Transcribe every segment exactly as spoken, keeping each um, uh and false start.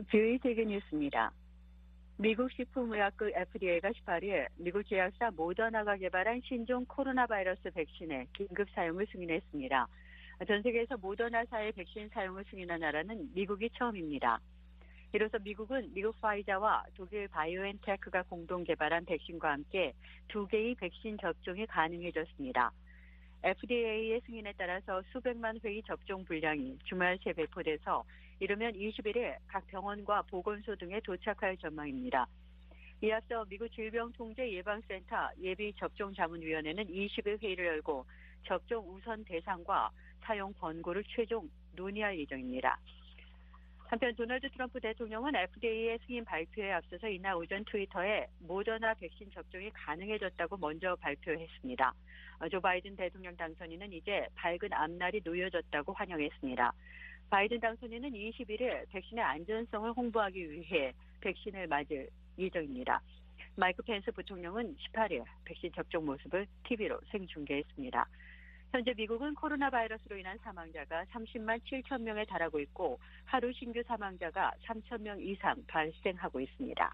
주의 세계 뉴스입니다. 미국 식품의약국 에프디에이가 십팔일 미국 제약사 모더나가 개발한 신종 코로나 바이러스 백신의 긴급 사용을 승인했습니다. 전 세계에서 모더나사의 백신 사용을 승인한 나라는 미국이 처음입니다. 이로써 미국은 미국 파이자와 독일 바이오엔테크가 공동 개발한 백신과 함께 두 개의 백신 접종이 가능해졌습니다. 에프디에이의 승인에 따라서 수백만 회의 접종 분량이 주말 새 배포돼서 이르면 이십일일 각 병원과 보건소 등에 도착할 전망입니다. 이에 앞서 미국 질병통제예방센터 예비접종자문위원회는 이십일 회의를 열고 접종 우선 대상과 사용 권고를 최종 논의할 예정입니다. 한편 도널드 트럼프 대통령은 에프디에이의 승인 발표에 앞서서 이날 오전 트위터에 모더나 백신 접종이 가능해졌다고 먼저 발표했습니다. 조 바이든 대통령 당선인은 이제 밝은 앞날이 놓여졌다고 환영했습니다. 바이든 당선인은 이십일일 백신의 안전성을 홍보하기 위해 백신을 맞을 예정입니다. 마이크 펜스 부통령은 십팔일 백신 접종 모습을 티비로 생중계했습니다. 현재 미국은 코로나 바이러스로 인한 사망자가 삼십만 칠천 명에 달하고 있고 하루 신규 사망자가 삼천 명 이상 발생하고 있습니다.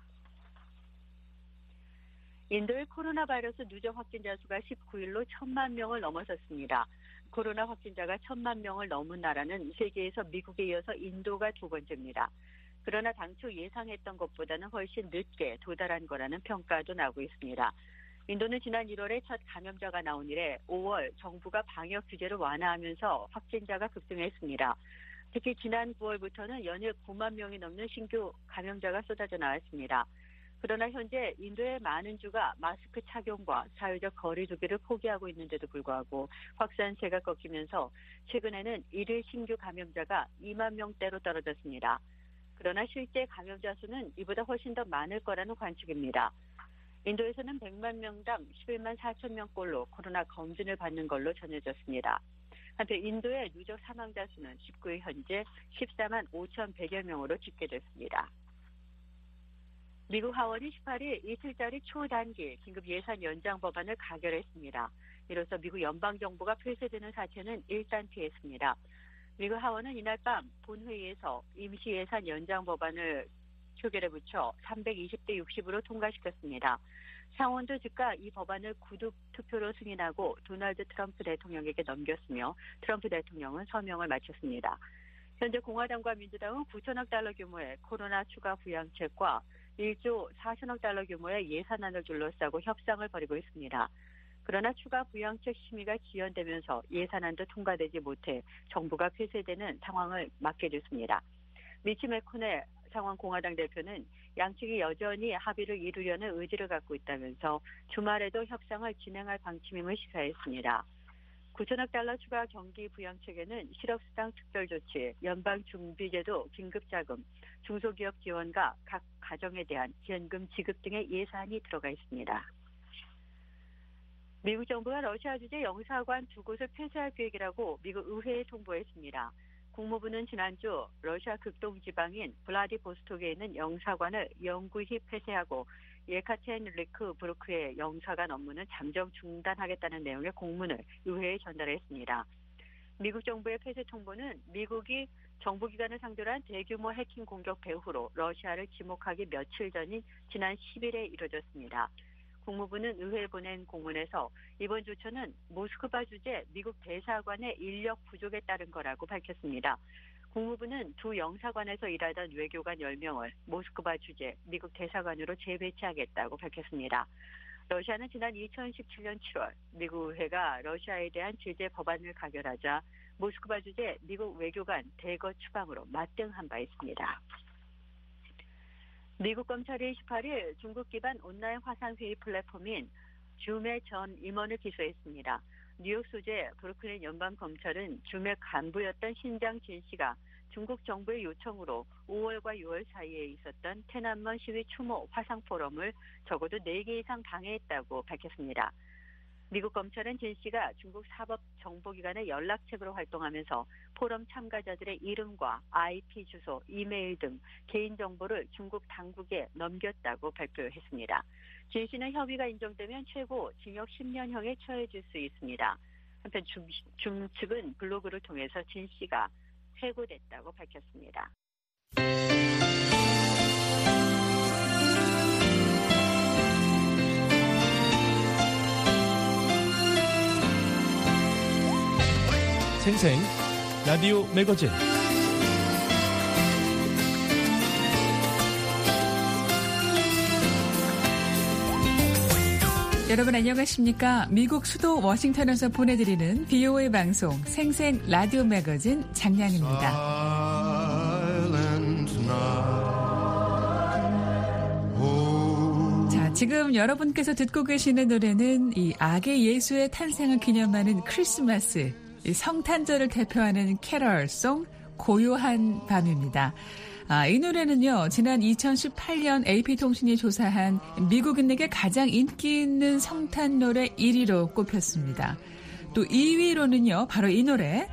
인도의 코로나 바이러스 누적 확진자 수가 십구일로 천만 명을 넘어섰습니다. 코로나 확진자가 천만 명을 넘은 나라는 세계에서 미국에 이어서 인도가 두 번째입니다. 그러나 당초 예상했던 것보다는 훨씬 늦게 도달한 거라는 평가도 나오고 있습니다. 인도는 지난 일월에 첫 감염자가 나온 이래 오월 정부가 방역 규제를 완화하면서 확진자가 급증했습니다. 특히 지난 구월부터는 연일 구만 명이 넘는 신규 감염자가 쏟아져 나왔습니다. 그러나 현재 인도의 많은 주가 마스크 착용과 사회적 거리 두기를 포기하고 있는데도 불구하고 확산세가 꺾이면서 최근에는 일일 신규 감염자가 이만 명대로 떨어졌습니다. 그러나 실제 감염자 수는 이보다 훨씬 더 많을 거라는 관측입니다. 인도에서는 백만 명당 십일만 사천 명꼴로 코로나 검진을 받는 걸로 전해졌습니다. 한편 인도의 누적 사망자 수는 십구일 현재 십사만 오천백여 명으로 집계됐습니다. 미국 하원이 십팔일 이틀짜리 초단기 긴급 예산 연장 법안을 가결했습니다. 이로써 미국 연방정부가 폐쇄되는 사태는 일단 피했습니다. 미국 하원은 이날 밤 본회의에서 임시예산 연장 법안을 표결에 붙여 삼백이십 대 육십으로 통과시켰습니다. 상원도 즉각 이 법안을 구두 투표로 승인하고 도널드 트럼프 대통령에게 넘겼으며 트럼프 대통령은 서명을 마쳤습니다. 현재 공화당과 민주당은 구천억 달러 규모의 코로나 추가 부양책과 일조 사천억 달러 규모의 예산안을 둘러싸고 협상을 벌이고 있습니다. 그러나 추가 부양책 심의가 지연되면서 예산안도 통과되지 못해 정부가 폐쇄되는 상황을 맞게 됐습니다. 미치 매코넬 상원 공화당 대표는 양측이 여전히 합의를 이루려는 의지를 갖고 있다면서 주말에도 협상을 진행할 방침임을 시사했습니다. 구천억 달러 추가 경기 부양책에는 실업수당 특별조치, 연방준비제도 긴급자금, 중소기업 지원과 각 가정에 대한 현금 지급 등의 예산이 들어가 있습니다. 미국 정부가 러시아 주재 영사관 두 곳을 폐쇄할 계획이라고 미국 의회에 통보했습니다. 국무부는 지난주 러시아 극동 지방인 블라디보스톡에 있는 영사관을 영구히 폐쇄하고 예카테린부르크의 영사관 업무는 잠정 중단하겠다는 내용의 공문을 의회에 전달했습니다. 미국 정부의 폐쇄 통보는 미국이 정부기관을 상대로 한 대규모 해킹 공격 배후로 러시아를 지목하기 며칠 전인 지난 십일에 이뤄졌습니다. 국무부는 의회에 보낸 공문에서 이번 조처는 모스크바 주재 미국 대사관의 인력 부족에 따른 거라고 밝혔습니다. 국무부는 두 영사관에서 일하던 외교관 열 명을 모스크바 주재 미국 대사관으로 재배치하겠다고 밝혔습니다. 러시아는 지난 이천십칠년 칠월 미국 의회가 러시아에 대한 제재 법안을 가결하자 모스크바 주재 미국 외교관 대거 추방으로 맞대응한 바 있습니다. 미국 검찰이 십팔일 중국 기반 온라인 화상회의 플랫폼인 줌의 전 임원을 기소했습니다. 뉴욕 소재 브루클린 연방검찰은 줌의 간부였던 신장 진 씨가 중국 정부의 요청으로 오월과 유월 사이에 있었던 테난먼 시위 추모 화상 포럼을 적어도 네 개 이상 방해했다고 밝혔습니다. 미국 검찰은 진 씨가 중국 사법 정보기관의 연락책으로 활동하면서 포럼 참가자들의 이름과 아이피 주소, 이메일 등 개인정보를 중국 당국에 넘겼다고 발표했습니다. 진 씨는 혐의가 인정되면 최고 징역 십 년형에 처해질 수 있습니다. 한편 중, 중 측은 블로그를 통해서 진 씨가 해고됐다고 밝혔습니다. 생생 라디오 매거진. 여러분 안녕하십니까? 미국 수도 워싱턴에서 보내드리는 비오에이 방송 생생 라디오 매거진 장량입니다. 자, 지금 여러분께서 듣고 계시는 노래는 이 아기 예수의 탄생을 기념하는 크리스마스, 이 성탄절을 대표하는 캐럴송 고요한 밤입니다. 아, 이 노래는요, 지난 이천십팔 년 에이피통신이 조사한 미국인에게 가장 인기 있는 성탄 노래 일 위로 꼽혔습니다. 또 이 위로는요, 바로 이 노래.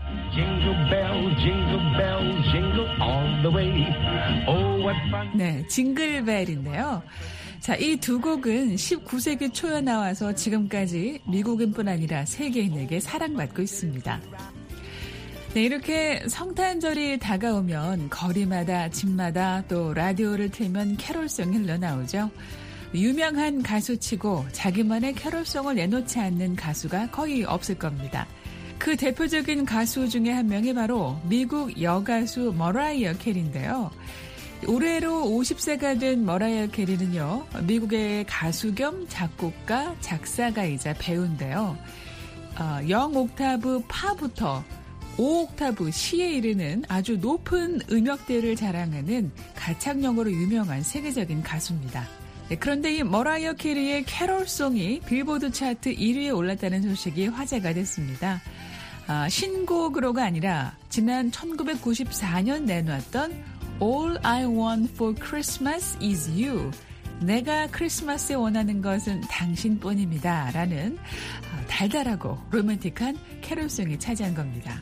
네, 징글벨인데요. 자, 이 두 곡은 십구 세기 초에 나와서 지금까지 미국인뿐 아니라 세계인에게 사랑받고 있습니다. 네, 이렇게 성탄절이 다가오면 거리마다 집마다 또 라디오를 틀면 캐롤송이 흘러나오죠. 유명한 가수치고 자기만의 캐롤송을 내놓지 않는 가수가 거의 없을 겁니다. 그 대표적인 가수 중에 한 명이 바로 미국 여가수 머라이어 캐리인데요. 올해로 오십 세가 된 머라이어 캐리는요, 미국의 가수 겸 작곡가, 작사가이자 배우인데요. 어, 영 옥타브 파부터 오 옥타브 C에 이르는 아주 높은 음역대를 자랑하는 가창력으로 유명한 세계적인 가수입니다. 네, 그런데 이 머라이어 캐리의 캐롤송이 빌보드 차트 일 위에 올랐다는 소식이 화제가 됐습니다. 아, 신곡으로가 아니라 지난 천구백구십사 년 내놨던 All I Want for Christmas is You. 내가 크리스마스에 원하는 것은 당신뿐입니다. 라는 달달하고 로맨틱한 캐롤송이 차지한 겁니다.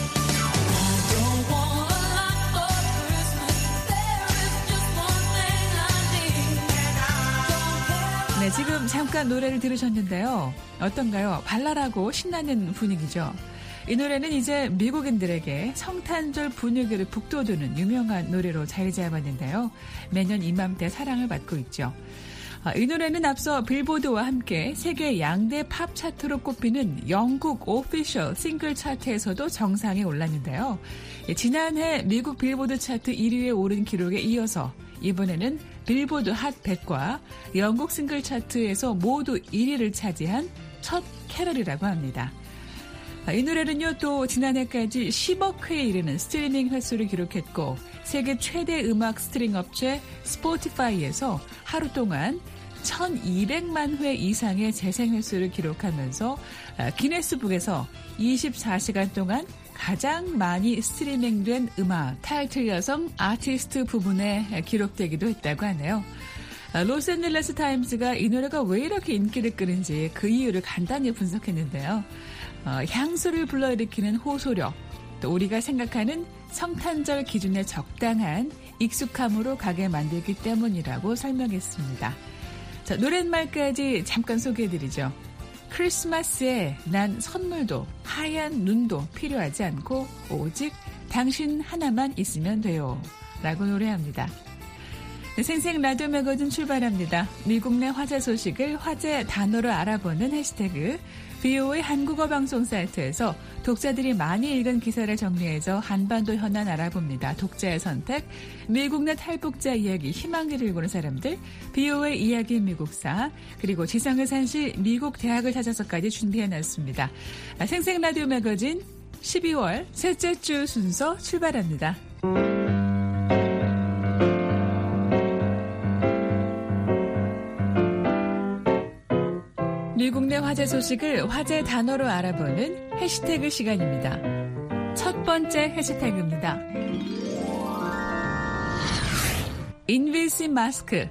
네, 지금 잠깐 노래를 들으셨는데요. 어떤가요? 발랄하고 신나는 분위기죠. 이 노래는 이제 미국인들에게 성탄절 분위기를 북돋우는 유명한 노래로 자리 잡았는데요. 매년 이맘때 사랑을 받고 있죠. 이 노래는 앞서 빌보드와 함께 세계 양대 팝 차트로 꼽히는 영국 오피셜 싱글 차트에서도 정상에 올랐는데요. 지난해 미국 빌보드 차트 일 위에 오른 기록에 이어서 이번에는 빌보드 핫 백과 영국 싱글 차트에서 모두 일 위를 차지한 첫 캐럴이라고 합니다. 이 노래는요, 또 지난해까지 십억 회에 이르는 스트리밍 횟수를 기록했고 세계 최대 음악 스트리밍 업체 스포티파이에서 하루 동안 천이백만 회 이상의 재생 횟수를 기록하면서 기네스북에서 이십사 시간 동안 가장 많이 스트리밍된 음악 타이틀 여성 아티스트 부분에 기록되기도 했다고 하네요. 로스앤젤레스 타임스가 이 노래가 왜 이렇게 인기를 끄는지 그 이유를 간단히 분석했는데요. 어, 향수를 불러일으키는 호소력, 또 우리가 생각하는 성탄절 기준에 적당한 익숙함으로 가게 만들기 때문이라고 설명했습니다. 자, 노랫말까지 잠깐 소개해드리죠. 크리스마스에 난 선물도 하얀 눈도 필요하지 않고 오직 당신 하나만 있으면 돼요. 라고 노래합니다. 생생 라디오 매거진 출발합니다. 미국 내 화제 소식을 화제 단어로 알아보는 해시태그 비오에이 한국어 방송 사이트에서 독자들이 많이 읽은 기사를 정리해서 한반도 현안 알아봅니다. 독자의 선택, 미국 내 탈북자 이야기, 희망기를 읽는 사람들, 비오에이 이야기 미국사, 그리고 지상의 산실 미국 대학을 찾아서까지 준비해놨습니다. 생생 라디오 매거진 십이월 셋째 주 순서 출발합니다. 미국 내 화제 소식을 화제 단어로 알아보는 해시태그 시간입니다. 첫 번째 해시태그입니다. 인비시 마스크.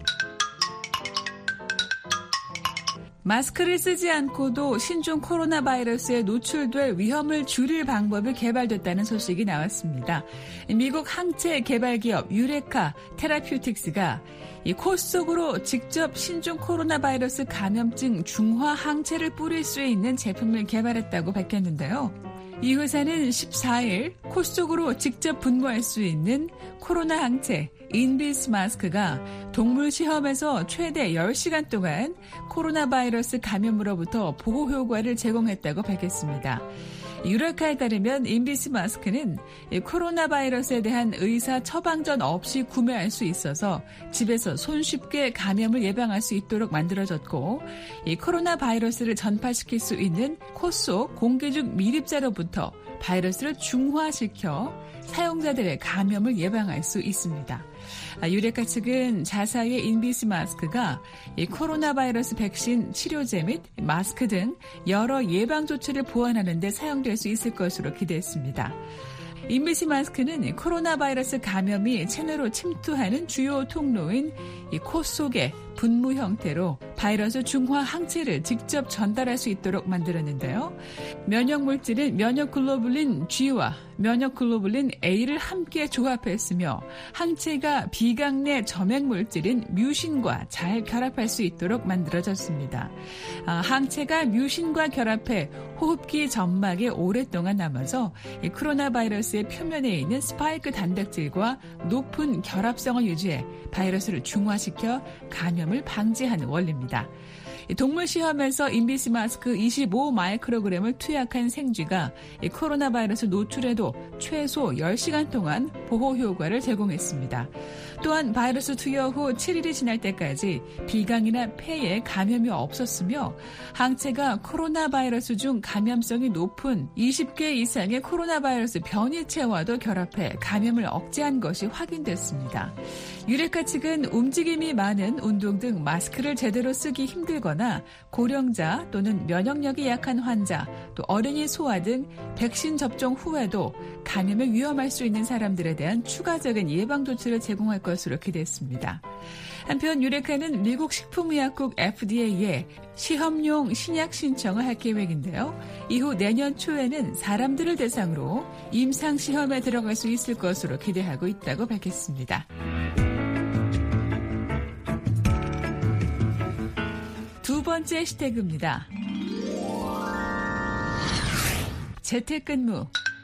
마스크를 쓰지 않고도 신종 코로나 바이러스에 노출될 위험을 줄일 방법이 개발됐다는 소식이 나왔습니다. 미국 항체 개발 기업 유레카 테라퓨틱스가 이 코 속으로 직접 신종 코로나 바이러스 감염증 중화 항체를 뿌릴 수 있는 제품을 개발했다고 밝혔는데요. 이 회사는 십사 일 코 속으로 직접 분무할 수 있는 코로나 항체 인비스 마스크가 동물 시험에서 최대 열 시간 동안 코로나 바이러스 감염으로부터 보호 효과를 제공했다고 밝혔습니다. 유레카에 따르면 인비스 마스크는 코로나 바이러스에 대한 의사 처방전 없이 구매할 수 있어서 집에서 손쉽게 감염을 예방할 수 있도록 만들어졌고, 이 코로나 바이러스를 전파시킬 수 있는 코 속 공기 중 밀입자로부터 바이러스를 중화시켜 사용자들의 감염을 예방할 수 있습니다. 유레카 측은 자사의 인비스 마스크가 이 코로나 바이러스 백신 치료제 및 마스크 등 여러 예방 조치를 보완하는 데 사용될 수 있을 것으로 기대했습니다. 인비스 마스크는 코로나 바이러스 감염이 체내로 침투하는 주요 통로인 이 코 속의 분무 형태로 바이러스 중화 항체를 직접 전달할 수 있도록 만들었는데요. 면역 물질인 면역 글로불린 G와 면역 글로불린 A를 함께 조합했으며 항체가 비강 내 점액 물질인 뮤신과 잘 결합할 수 있도록 만들어졌습니다. 아, 항체가 뮤신과 결합해 호흡기 점막에 오랫동안 남아서 이 코로나 바이러스의 표면에 있는 스파이크 단백질과 높은 결합성을 유지해 바이러스를 중화시켜 감염을 방지하는 원리입니다. 동물 시험에서 인비스 마스크 이십오 마이크로그램을 투약한 생쥐가 코로나 바이러스 노출에도 최소 열 시간 동안 보호 효과를 제공했습니다. 또한 바이러스 투여 후 칠 일이 지날 때까지 비강이나 폐에 감염이 없었으며 항체가 코로나 바이러스 중 감염성이 높은 이십 개 이상의 코로나 바이러스 변이체와도 결합해 감염을 억제한 것이 확인됐습니다. 유레카 측은 움직임이 많은 운동 등 마스크를 제대로 쓰기 힘들거나 고령자 또는 면역력이 약한 환자, 또 어린이 소아 등 백신 접종 후에도 감염에 위험할 수 있는 사람들에 대한 추가적인 예방 조치를 제공할 것으로 기대했습니다. 한편 유레카는 미국 식품의약국 에프디에이에 시험용 신약 신청을 할 계획인데요. 이후 내년 초에는 사람들을 대상으로 임상시험에 들어갈 수 있을 것으로 기대하고 있다고 밝혔습니다. 두 번째 해시태그입니다. 재택근무.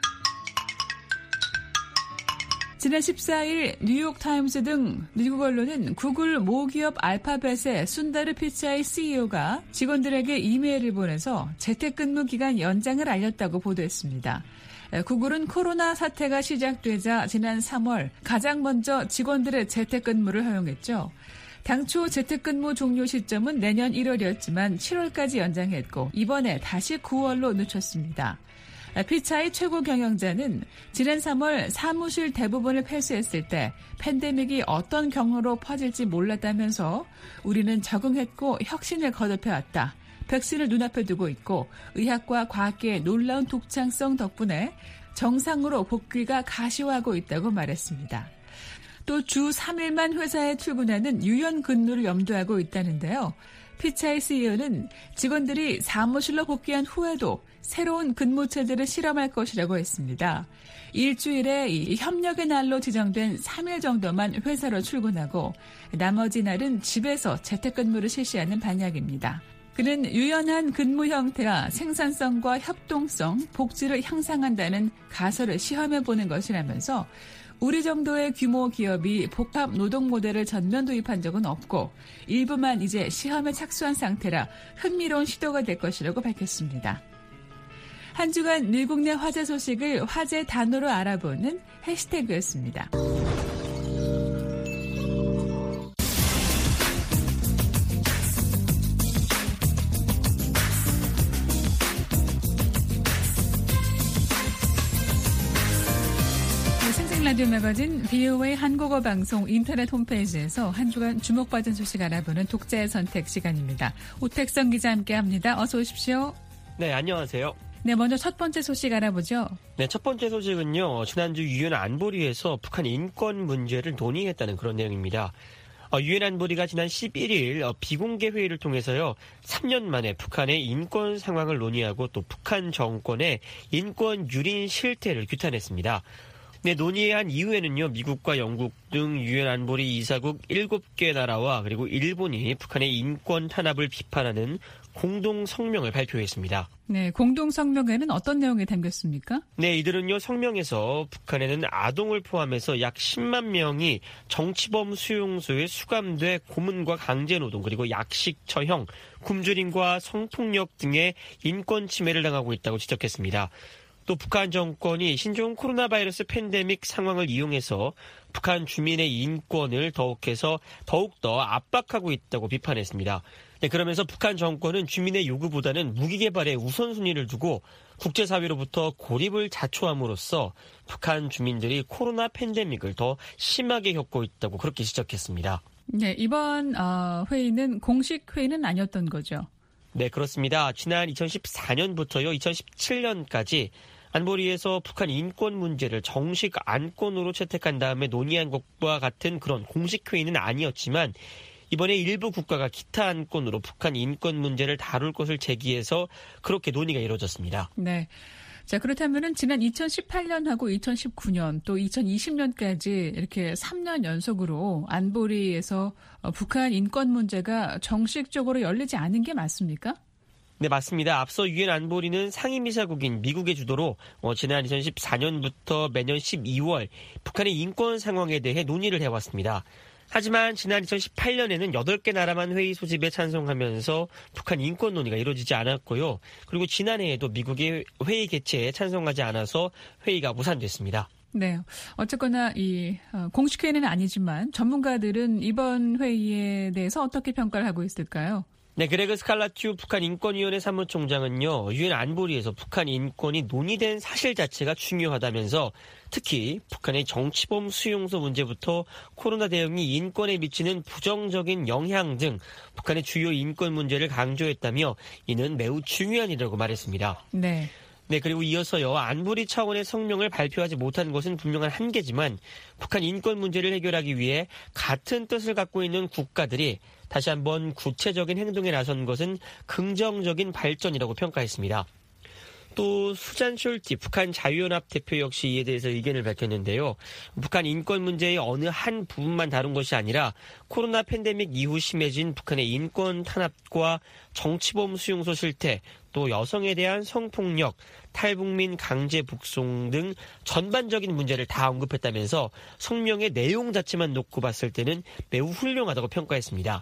지난 십사 일 뉴욕타임스 등 미국 언론은 구글 모기업 알파벳의 순다르 피차이 씨이오가 직원들에게 이메일을 보내서 재택근무 기간 연장을 알렸다고 보도했습니다. 구글은 코로나 사태가 시작되자 지난 삼월 가장 먼저 직원들의 재택근무를 허용했죠. 당초 재택근무 종료 시점은 내년 일월이었지만 칠월까지 연장했고 이번에 다시 구월로 늦췄습니다. 피차이 최고 경영자는 지난 삼월 사무실 대부분을 폐쇄했을 때 팬데믹이 어떤 경로로 퍼질지 몰랐다면서 우리는 적응했고 혁신을 거듭해왔다. 백신을 눈앞에 두고 있고 의학과 과학계의 놀라운 독창성 덕분에 정상으로 복귀가 가시화하고 있다고 말했습니다. 또 주 삼 일만 회사에 출근하는 유연 근무를 염두하고 있다는데요. 피차이 씨이오는 직원들이 사무실로 복귀한 후에도 새로운 근무 체제를 실험할 것이라고 했습니다. 일주일에 이 협력의 날로 지정된 삼 일 정도만 회사로 출근하고 나머지 날은 집에서 재택근무를 실시하는 방향입니다. 그는 유연한 근무 형태와 생산성과 협동성, 복지를 향상한다는 가설을 시험해보는 것이라면서 우리 정도의 규모 기업이 복합 노동 모델을 전면 도입한 적은 없고 일부만 이제 시험에 착수한 상태라 흥미로운 시도가 될 것이라고 밝혔습니다. 한 주간 미국 내 화제 소식을 화제 단어로 알아보는 해시태그였습니다. 라디오 매거진 브이오에이 한국어 방송 인터넷 홈페이지에서 한 주간 주목받은 소식 알아보는 독자의 선택 시간입니다. 오택성 기자 함께합니다. 어서 오십시오. 네, 안녕하세요. 네, 먼저 첫 번째 소식 알아보죠. 네, 첫 번째 소식은요. 지난주 유엔 안보리에서 북한 인권 문제를 논의했다는 그런 내용입니다. 유엔 안보리가 지난 십일 일 비공개 회의를 통해서요. 삼 년 만에 북한의 인권 상황을 논의하고 또 북한 정권의 인권 유린 실태를 규탄했습니다. 네, 논의한 이후에는요, 미국과 영국 등 유엔 안보리 이사국 일곱 개 나라와 그리고 일본이 북한의 인권 탄압을 비판하는 공동 성명을 발표했습니다. 네, 공동 성명에는 어떤 내용이 담겼습니까? 네, 이들은요, 성명에서 북한에는 아동을 포함해서 약 십만 명이 정치범 수용소에 수감돼 고문과 강제노동 그리고 약식 처형, 굶주림과 성폭력 등의 인권 침해를 당하고 있다고 지적했습니다. 또 북한 정권이 신종 코로나 바이러스 팬데믹 상황을 이용해서 북한 주민의 인권을 더욱해서 더욱더 압박하고 있다고 비판했습니다. 네, 그러면서 북한 정권은 주민의 요구보다는 무기 개발에 우선순위를 두고 국제사회로부터 고립을 자초함으로써 북한 주민들이 코로나 팬데믹을 더 심하게 겪고 있다고 그렇게 지적했습니다. 네, 이번 어, 회의는 공식 회의는 아니었던 거죠? 네, 그렇습니다. 지난 이천십사 년부터요, 이천십칠 년까지 안보리에서 북한 인권 문제를 정식 안건으로 채택한 다음에 논의한 것과 같은 그런 공식 회의는 아니었지만 이번에 일부 국가가 기타 안건으로 북한 인권 문제를 다룰 것을 제기해서 그렇게 논의가 이루어졌습니다. 네. 자, 그렇다면은 지난 이천십팔 년하고 이천십구 년 또 이천이십 년까지 이렇게 삼 년 연속으로 안보리에서 북한 인권 문제가 정식적으로 열리지 않은 게 맞습니까? 네, 맞습니다. 앞서 유엔 안보리는 상임이사국인 미국의 주도로 어, 지난 이천십사 년부터 매년 십이월 북한의 인권 상황에 대해 논의를 해왔습니다. 하지만 지난 이천십팔 년에는 여덟 개 나라만 회의 소집에 찬성하면서 북한 인권 논의가 이루어지지 않았고요. 그리고 지난해에도 미국의 회의 개최에 찬성하지 않아서 회의가 무산됐습니다. 네. 어쨌거나 이 공식 회의는 아니지만 전문가들은 이번 회의에 대해서 어떻게 평가를 하고 있을까요? 네, 그레그 스칼라튜 북한 인권위원회 사무총장은요, 유엔 안보리에서 북한 인권이 논의된 사실 자체가 중요하다면서 특히 북한의 정치범 수용소 문제부터 코로나 대응이 인권에 미치는 부정적인 영향 등 북한의 주요 인권 문제를 강조했다며 이는 매우 중요한 일이라고 말했습니다. 네. 네, 그리고 이어서요, 안보리 차원의 성명을 발표하지 못한 것은 분명한 한계지만 북한 인권 문제를 해결하기 위해 같은 뜻을 갖고 있는 국가들이 다시 한번 구체적인 행동에 나선 것은 긍정적인 발전이라고 평가했습니다. 또 수잔 숄티 북한 자유연합 대표 역시 이에 대해서 의견을 밝혔는데요. 북한 인권 문제의 어느 한 부분만 다룬 것이 아니라 코로나 팬데믹 이후 심해진 북한의 인권 탄압과 정치범 수용소 실태, 또 여성에 대한 성폭력, 탈북민 강제 북송 등 전반적인 문제를 다 언급했다면서 성명의 내용 자체만 놓고 봤을 때는 매우 훌륭하다고 평가했습니다.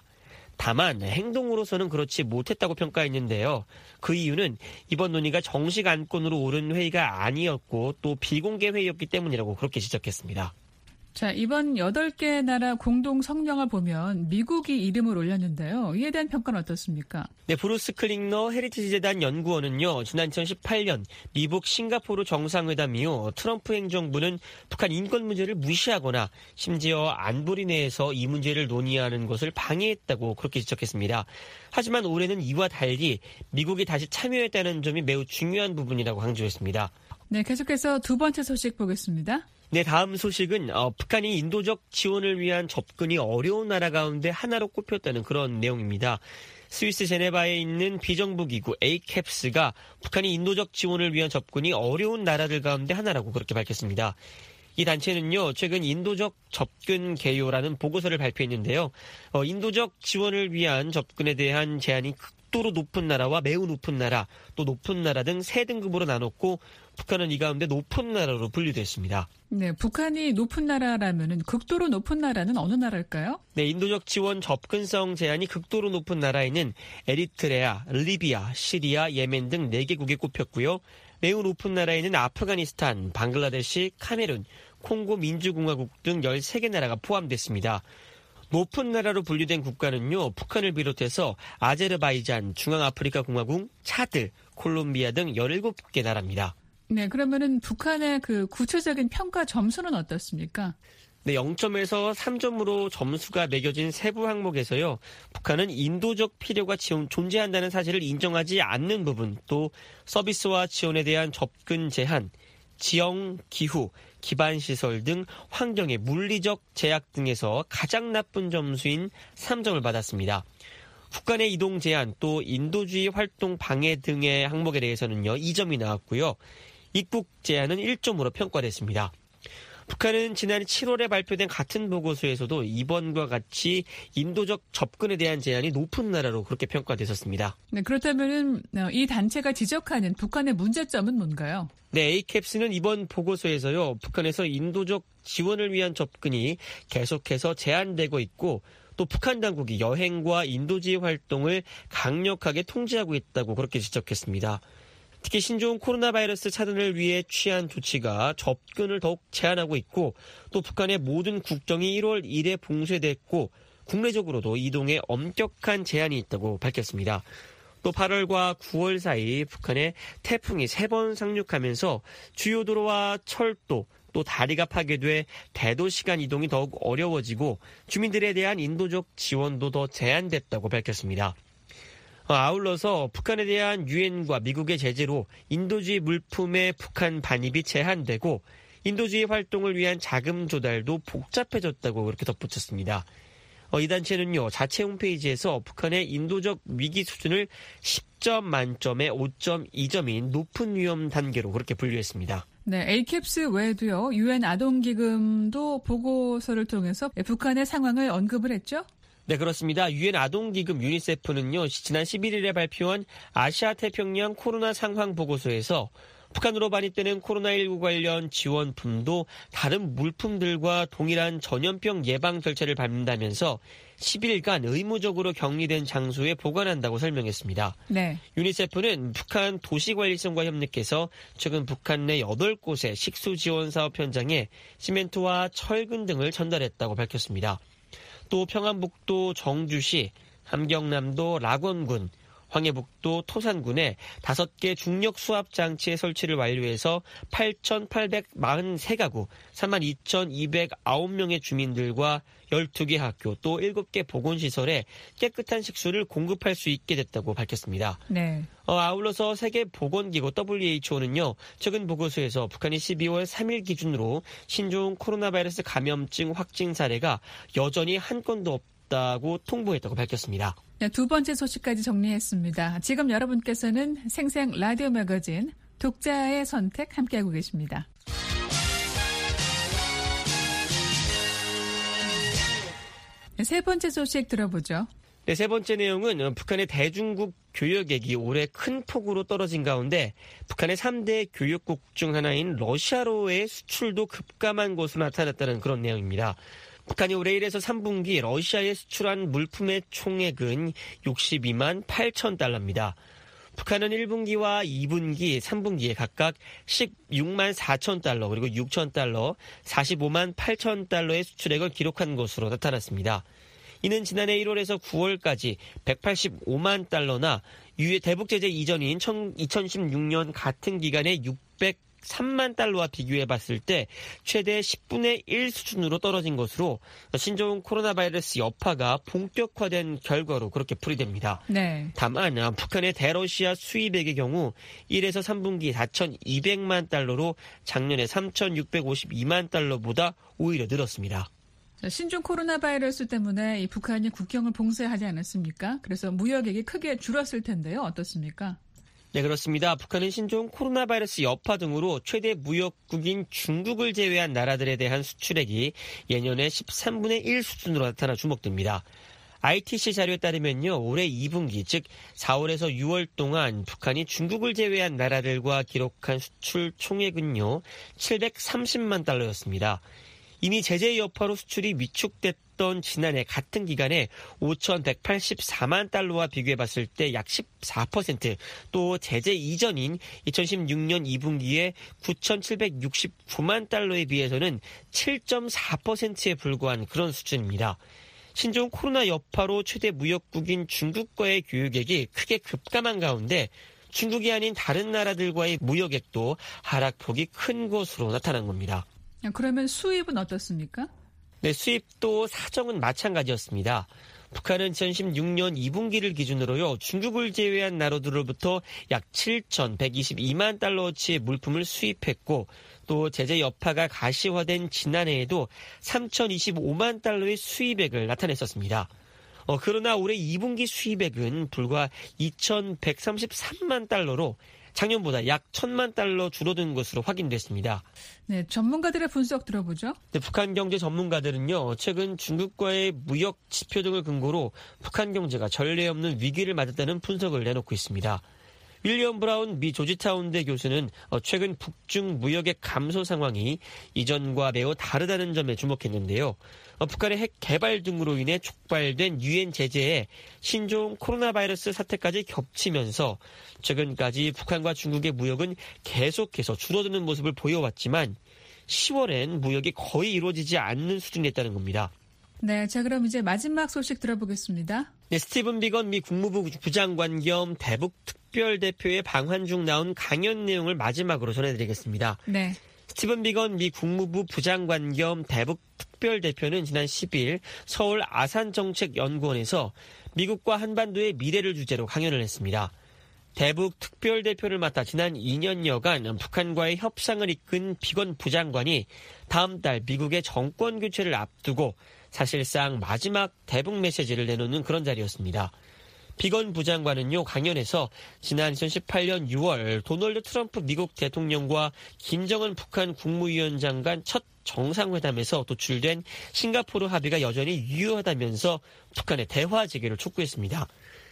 다만 행동으로서는 그렇지 못했다고 평가했는데요. 그 이유는 이번 논의가 정식 안건으로 오른 회의가 아니었고 또 비공개 회의였기 때문이라고 그렇게 지적했습니다. 자, 이번 여덟 개 나라 공동 성명을 보면 미국이 이름을 올렸는데요. 이에 대한 평가는 어떻습니까? 네, 브루스 클링너 헤리티지 재단 연구원은요, 지난 이천십팔 년 미국 싱가포르 정상회담 이후 트럼프 행정부는 북한 인권 문제를 무시하거나 심지어 안보리 내에서 이 문제를 논의하는 것을 방해했다고 그렇게 지적했습니다. 하지만 올해는 이와 달리 미국이 다시 참여했다는 점이 매우 중요한 부분이라고 강조했습니다. 네, 계속해서 두 번째 소식 보겠습니다. 네, 다음 소식은 어, 북한이 인도적 지원을 위한 접근이 어려운 나라 가운데 하나로 꼽혔다는 그런 내용입니다. 스위스 제네바에 있는 비정부기구 에이캡스가 북한이 인도적 지원을 위한 접근이 어려운 나라들 가운데 하나라고 그렇게 밝혔습니다. 이 단체는요, 최근 인도적 접근 개요라는 보고서를 발표했는데요. 어, 인도적 지원을 위한 접근에 대한 제한이 극도로 높은 나라와 매우 높은 나라, 또 높은 나라 등 세 등급으로 나눴고 북한은 이 가운데 높은 나라로 분류됐습니다. 네, 북한이 높은 나라라면은 극도로 높은 나라는 어느 나라일까요? 네, 인도적 지원 접근성 제한이 극도로 높은 나라에는 에리트레아, 리비아, 시리아, 예멘 등 네 개국이 꼽혔고요. 매우 높은 나라에는 아프가니스탄, 방글라데시, 카메룬, 콩고 민주공화국 등 열세 개 나라가 포함됐습니다. 높은 나라로 분류된 국가는요, 북한을 비롯해서 아제르바이잔, 중앙아프리카 공화국, 차드, 콜롬비아 등 열일곱 개 나라입니다. 네, 그러면은 북한의 그 구체적인 평가 점수는 어떻습니까? 네, 영 점에서 삼 점으로 점수가 매겨진 세부 항목에서요, 북한은 인도적 필요가 지원, 존재한다는 사실을 인정하지 않는 부분, 또 서비스와 지원에 대한 접근 제한, 지형, 기후, 기반시설 등 환경의 물리적 제약 등에서 가장 나쁜 점수인 삼 점을 받았습니다. 국간의 이동 제한, 또 인도주의 활동 방해 등의 항목에 대해서는요, 이 점이 나왔고요. 입국 제한은 일 점으로 평가됐습니다. 북한은 지난 칠월에 발표된 같은 보고서에서도 이번과 같이 인도적 접근에 대한 제한이 높은 나라로 그렇게 평가됐었습니다. 네, 그렇다면 이 단체가 지적하는 북한의 문제점은 뭔가요? 네, 에이캡스는 이번 보고서에서요, 북한에서 인도적 지원을 위한 접근이 계속해서 제한되고 있고 또 북한 당국이 여행과 인도주의 활동을 강력하게 통제하고 있다고 그렇게 지적했습니다. 특히 신종 코로나 바이러스 차단을 위해 취한 조치가 접근을 더욱 제한하고 있고 또 북한의 모든 국정이 일월 일일에 봉쇄됐고 국내적으로도 이동에 엄격한 제한이 있다고 밝혔습니다. 또 팔월과 구월 사이 북한에 태풍이 세 번 상륙하면서 주요 도로와 철도 또 다리가 파괴돼 대도시 간 이동이 더욱 어려워지고 주민들에 대한 인도적 지원도 더 제한됐다고 밝혔습니다. 아울러서 북한에 대한 유엔과 미국의 제재로 인도주의 물품의 북한 반입이 제한되고 인도주의 활동을 위한 자금 조달도 복잡해졌다고 그렇게 덧붙였습니다. 이 단체는요, 자체 홈페이지에서 북한의 인도적 위기 수준을 십 점 만점에 오 점 이 점인 높은 위험 단계로 그렇게 분류했습니다. 네, 에이캡스 외에도요, 유엔 아동기금도 보고서를 통해서 북한의 상황을 언급을 했죠? 네, 그렇습니다. 유엔 아동기금 유니세프는요, 지난 십일일에 발표한 아시아 태평양 코로나 상황 보고서에서 북한으로 반입되는 코로나십구 관련 지원품도 다른 물품들과 동일한 전염병 예방 절차를 밟는다면서 십 일간 의무적으로 격리된 장소에 보관한다고 설명했습니다. 네. 유니세프는 북한 도시관리청과 협력해서 최근 북한 내 여덟 곳의 식수 지원 사업 현장에 시멘트와 철근 등을 전달했다고 밝혔습니다. 또 평안북도 정주시, 함경남도 락원군, 황해북도 토산군에 다섯 개 중력 수압 장치의 설치를 완료해서 팔천팔백사십삼 가구, 삼만 이천이백구 명의 주민들과 열두 개 학교 또 일곱 개 보건시설에 깨끗한 식수를 공급할 수 있게 됐다고 밝혔습니다. 네. 어, 아울러서 세계보건기구 더블유에이치오는요. 최근 보고서에서 북한이 십이월 삼일 기준으로 신종 코로나 바이러스 감염증 확진 사례가 여전히 한 건도 없다고 통보했다고 밝혔습니다. 네, 두 번째 소식까지 정리했습니다. 지금 여러분께서는 생생 라디오 매거진 독자의 선택 함께하고 계십니다. 네, 세 번째 소식 들어보죠. 네, 세 번째 내용은 북한의 대중국 교역액이 올해 큰 폭으로 떨어진 가운데 북한의 삼 대 교역국 중 하나인 러시아로의 수출도 급감한 것으로 나타났다는 그런 내용입니다. 북한이 올해 일에서 삼 분기 러시아에 수출한 물품의 총액은 육십이만 팔천 달러입니다. 북한은 일 분기와 이 분기, 삼 분기에 각각 십육만 사천 달러 그리고 육천 달러, 사십오만 팔천 달러의 수출액을 기록한 것으로 나타났습니다. 이는 지난해 일월에서 구월까지 백팔십오만 달러나 유해 대북 제재 이전인 이천십육 년 같은 기간에 육백삼만 달러와 비교해봤을 때 최대 십분의 일 수준으로 떨어진 것으로 신종 코로나 바이러스 여파가 본격화된 결과로 그렇게 풀이됩니다. 네. 다만 북한의 대러시아 수입액의 경우 일에서 삼 분기 사천이백만 달러로 작년에 삼천육백오십이만 달러보다 오히려 늘었습니다. 신종 코로나 바이러스 때문에 이 북한이 국경을 봉쇄하지 않았습니까? 그래서 무역액이 크게 줄었을 텐데요. 어떻습니까? 네, 그렇습니다. 북한은 신종 코로나 바이러스 여파 등으로 최대 무역국인 중국을 제외한 나라들에 대한 수출액이 예년의 십삼분의 일 수준으로 나타나 주목됩니다. 아이티씨 자료에 따르면요, 올해 이 분기, 즉 사월에서 유월 동안 북한이 중국을 제외한 나라들과 기록한 수출 총액은요, 칠백삼십만 달러였습니다. 이미 제재 여파로 수출이 위축됐던 지난해 같은 기간에 오천백팔십사만 달러와 비교해봤을 때 약 십사 퍼센트, 또 제재 이전인 이천십육 년 이 분기에 구천칠백육십구만 달러에 비해서는 칠 점 사 퍼센트에 불과한 그런 수준입니다. 신종 코로나 여파로 최대 무역국인 중국과의 교역액이 크게 급감한 가운데 중국이 아닌 다른 나라들과의 무역액도 하락폭이 큰 것으로 나타난 겁니다. 그러면 수입은 어떻습니까? 네, 수입도 사정은 마찬가지였습니다. 북한은 이천십육 년 이 분기를 기준으로요, 중국을 제외한 나라들로부터 약 칠천백이십이만 달러어치의 물품을 수입했고, 또 제재 여파가 가시화된 지난해에도 삼천이십오만 달러의 수입액을 나타냈었습니다. 어, 그러나 올해 이 분기 수입액은 불과 이천백삼십삼만 달러로 작년보다 약 천만 달러 줄어든 것으로 확인됐습니다. 네, 전문가들의 분석 들어보죠. 네, 북한 경제 전문가들은요, 최근 중국과의 무역 지표 등을 근거로 북한 경제가 전례 없는 위기를 맞았다는 분석을 내놓고 있습니다. 윌리엄 브라운 미 조지타운대 교수는 최근 북중 무역의 감소 상황이 이전과 매우 다르다는 점에 주목했는데요. 북한의 핵 개발 등으로 인해 촉발된 유엔 제재에 신종 코로나 바이러스 사태까지 겹치면서 최근까지 북한과 중국의 무역은 계속해서 줄어드는 모습을 보여왔지만 시월엔 무역이 거의 이루어지지 않는 수준이었다는 겁니다. 네, 자 그럼 이제 마지막 소식 들어보겠습니다. 네, 스티븐 비건 미 국무부 부장관 겸 대북 특별대표의 방한 중 나온 강연 내용을 마지막으로 전해드리겠습니다. 네. 스티븐 비건 미 국무부 부장관 겸 대북 특별대표는 지난 십일 서울 아산정책연구원에서 미국과 한반도의 미래를 주제로 강연을 했습니다. 대북 특별대표를 맡아 지난 이 년여간 북한과의 협상을 이끈 비건 부장관이 다음 달 미국의 정권 교체를 앞두고 사실상 마지막 대북 메시지를 내놓는 그런 자리였습니다. 비건 부장관은요, 강연에서 지난 이천십팔 년 유월 도널드 트럼프 미국 대통령과 김정은 북한 국무위원장 간 첫 정상회담에서 도출된 싱가포르 합의가 여전히 유효하다면서 북한의 대화 재개를 촉구했습니다.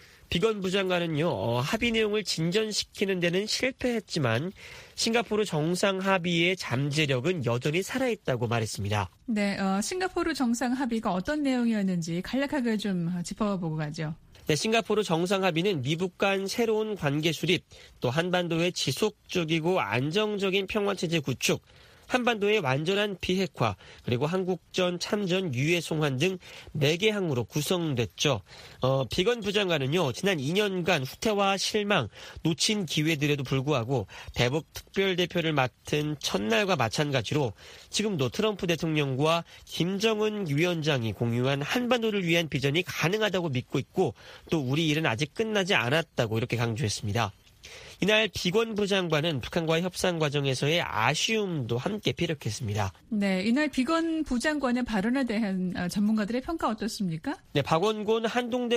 비건 부장관은요, 어, 합의 내용을 진전시키는 데는 실패했지만 싱가포르 정상 합의의 잠재력은 여전히 살아있다고 말했습니다. 네, 어, 싱가포르 정상 합의가 어떤 내용이었는지 간략하게 좀 짚어보고 가죠. 네, 싱가포르 정상 합의는 미북 간 새로운 관계 수립, 또 한반도의 지속적이고 안정적인 평화체제 구축, 한반도의 완전한 비핵화, 그리고 한국전, 참전, 유해 송환 등 네 개 항으로 구성됐죠. 어, 비건 부장관은요, 지난 이 년간 후퇴와 실망, 놓친 기회들에도 불구하고 대북 특별대표를 맡은 첫날과 마찬가지로 지금도 트럼프 대통령과 김정은 위원장이 공유한 한반도를 위한 비전이 가능하다고 믿고 있고 또 우리 일은 아직 끝나지 않았다고 이렇게 강조했습니다. 이날 비건 부장관은 북한과의 협상 과정에서의 아쉬움도 함께 피력했습니다. 네, 이날 비건 부장관의 발언에 대한 전문가들의 평가 어떻습니까? 네, 박원곤 한동대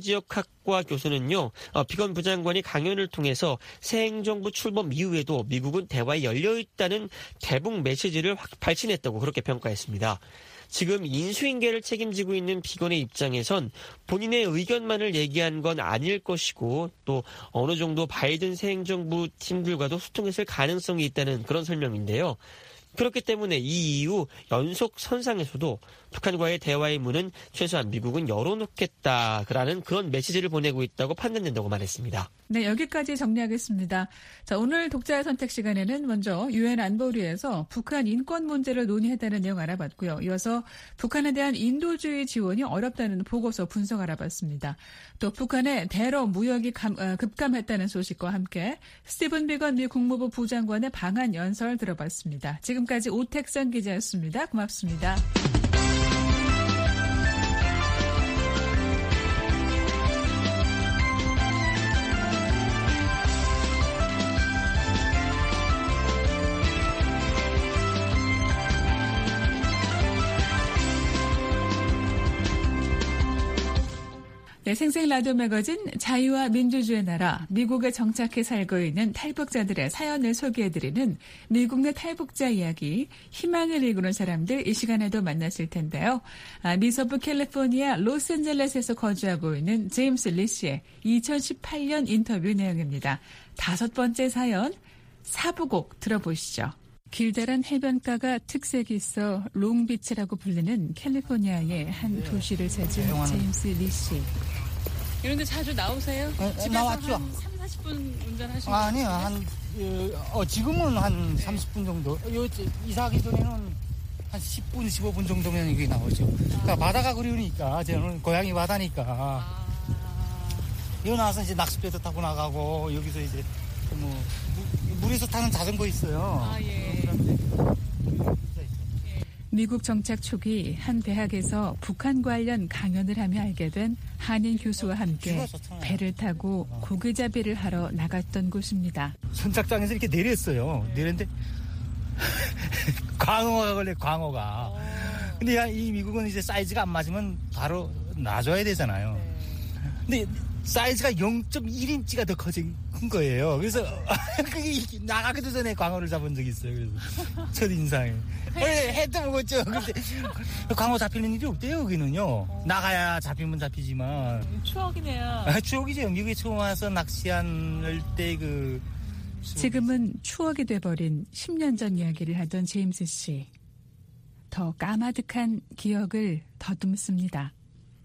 국제지역학과 교수는요, 어, 비건 부장관이 강연을 통해서 새 행정부 출범 이후에도 미국은 대화에 열려있다는 대북 메시지를 확 발신했다고 그렇게 평가했습니다. 지금 인수인계를 책임지고 있는 비건의 입장에선 본인의 의견만을 얘기한 건 아닐 것이고 또 어느 정도 바이든 새 행정부 팀들과도 소통했을 가능성이 있다는 그런 설명인데요. 그렇기 때문에 이 이후 연속 선상에서도 북한과의 대화의 문은 최소한 미국은 열어놓겠다라는 그런 메시지를 보내고 있다고 판단된다고 말했습니다. 네, 여기까지 정리하겠습니다. 자, 오늘 독자의 선택 시간에는 먼저 유엔 안보리에서 북한 인권 문제를 논의했다는 내용 알아봤고요. 이어서 북한에 대한 인도주의 지원이 어렵다는 보고서 분석 알아봤습니다. 또 북한의 대러 무역이 감, 어, 급감했다는 소식과 함께 스티븐 비건 미 국무부 부장관의 방한 연설 들어봤습니다. 지금까지 오택선 기자였습니다. 고맙습니다. 네, 생생 라디오 매거진 자유와 민주주의 나라 미국에 정착해 살고 있는 탈북자들의 사연을 소개해드리는 미국 내 탈북자 이야기 희망을 이루는 사람들 이 시간에도 만나실 텐데요. 아, 미서부 캘리포니아 로스앤젤레스에서 거주하고 있는 제임스 리 씨의 이천십팔 년 인터뷰 내용입니다. 다섯 번째 사연 사부곡 들어보시죠. 길다란 해변가가 특색이 있어 롱비치라고 불리는 캘리포니아의 한 도시를 찾은 제임스 리 씨. 이런 데 자주 나오세요? 네, 집에서 나왔죠. 한 삼, 사십 분 운전하시면 아니요. 한 어, 지금은 한 네. 삼십 분 정도. 요, 이사하기 전에는 한 십 분, 십오 분 정도면 이게 나오죠. 그러니까 바다가 그리우니까 저는 고향이 바다니까. 아. 여기 나와서 이제 낚싯배도 타고 나가고 여기서 이제 뭐 물에서 타는 자전거 있어요. 아, 예. 미국 정착 초기 한 대학에서 북한 관련 강연을 하며 알게 된 한인 교수와 함께 배를 타고 고기잡이를 하러 나갔던 곳입니다. 선착장에서 이렇게 내렸어요. 내렸는데 광어가 걸려, 광어가. 근데 이 미국은 이제 사이즈가 안 맞으면 바로 놔줘야 되잖아요. 근데 사이즈가 영 점 일 인치가 더 커진 큰 거예요. 그래서 그게 나가기도 전에 광어를 잡은 적이 있어요. 그래서 첫 인상에. 회, 해도 먹었죠. 근데 광어 잡히는 일이 없대요, 여기는요. 어. 나가야 잡히면 잡히지만. 추억이네요. 아, 추억이죠. 미국에 처음 와서 낚시할 때 그. 지금은 추억이 돼버린 십 년 전 이야기를 하던 제임스 씨. 더 까마득한 기억을 더듬습니다.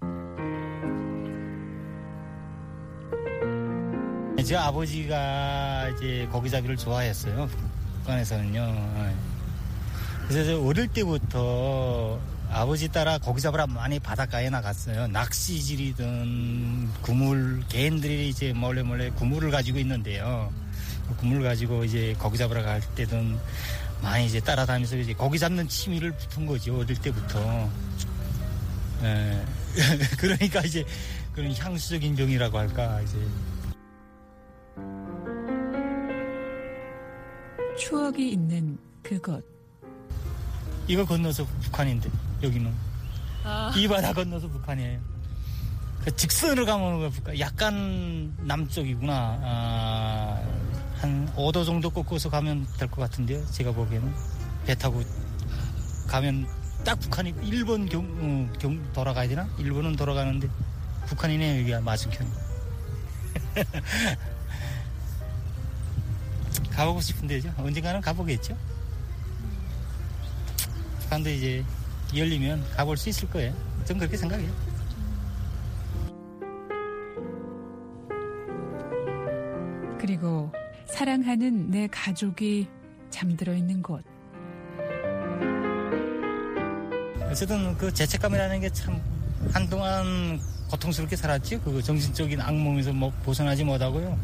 제 아버지가 이제 고기잡이를 좋아했어요. 북한에서는요. 그래서 어릴 때부터 아버지 따라 고기 잡으러 많이 바닷가에 나갔어요. 낚시질이든 구물, 개인들이 이제 몰래 몰래 구물을 가지고 있는데요. 구물을 가지고 이제 고기 잡으러 갈 때든 많이 이제 따라다니면서 이제 고기 잡는 취미를 붙은 거죠. 어릴 때부터. 에, 그러니까 이제 그런 향수적인 병이라고 할까, 이제. 추억이 있는 그곳. 이거 건너서 북한인데 여기는 아. 이 바다 건너서 북한이에요. 그 직선으로 가면 북한. 약간 남쪽이구나. 아, 한 오 도 정도 꺾어서 가면 될 것 같은데요. 제가 보기에는 배 타고 가면 딱 북한이 일본 경, 어, 경 돌아가야 되나? 일본은 돌아가는데 북한이네요. 여기가 맞은편. 가보고 싶은데죠. 언젠가는 가보겠죠. 북한도 이제 열리면 가볼 수 있을 거예요. 전 그렇게 생각해요. 그리고 사랑하는 내 가족이 잠들어 있는 곳. 어쨌든 그 죄책감이라는 게 참 한동안 고통스럽게 살았죠. 그 정신적인 악몽에서 뭐 벗어나지 못하고요.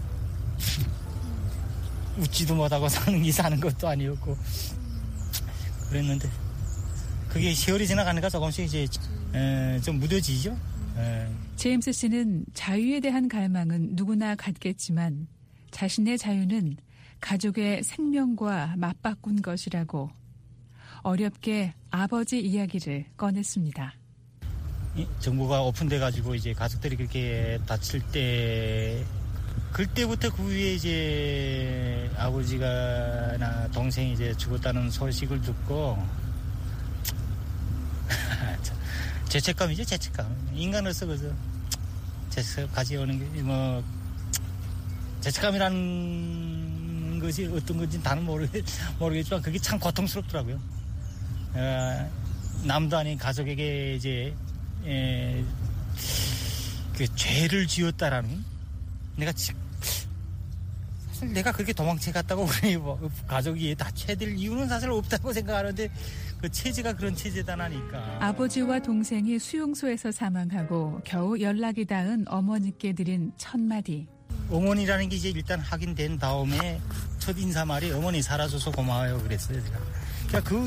웃지도 못하고 사는 게 사는 것도 아니었고 그랬는데 그게 세월이 지나가니까 조금씩 이제 에, 좀 무뎌지죠. 에. 제임스 씨는 자유에 대한 갈망은 누구나 갖겠지만 자신의 자유는 가족의 생명과 맞바꾼 것이라고 어렵게 아버지 이야기를 꺼냈습니다. 정부가 오픈돼가지고 이제 가족들이 그렇게 다칠 때 그때부터 그 위에 이제 아버지가 나 동생이 이제 죽었다는 소식을 듣고 죄책감이죠. 죄책감. 인간으로서 그저 죄책감 가져오는 게 뭐 죄책감이라는 것이 어떤 건지 나는 모르겠, 모르겠지만 그게 참 고통스럽더라고요. 어, 남도 아닌 가족에게 이제 에, 그 죄를 지었다라는 내가 지, 사실 내가 그렇게 도망쳐 갔다고 우리 뭐 가족이 다쳐될 이유는 사실 없다고 생각하는데 그 체제가 그런 체제다 나니까. 아버지와 동생이 수용소에서 사망하고 겨우 연락이 닿은 어머니께 드린 첫 마디. 어머니라는 게 이제 일단 확인된 다음에 첫 인사말이 어머니 살아줘서 고마워요 그랬어요 제가. 그러니까 그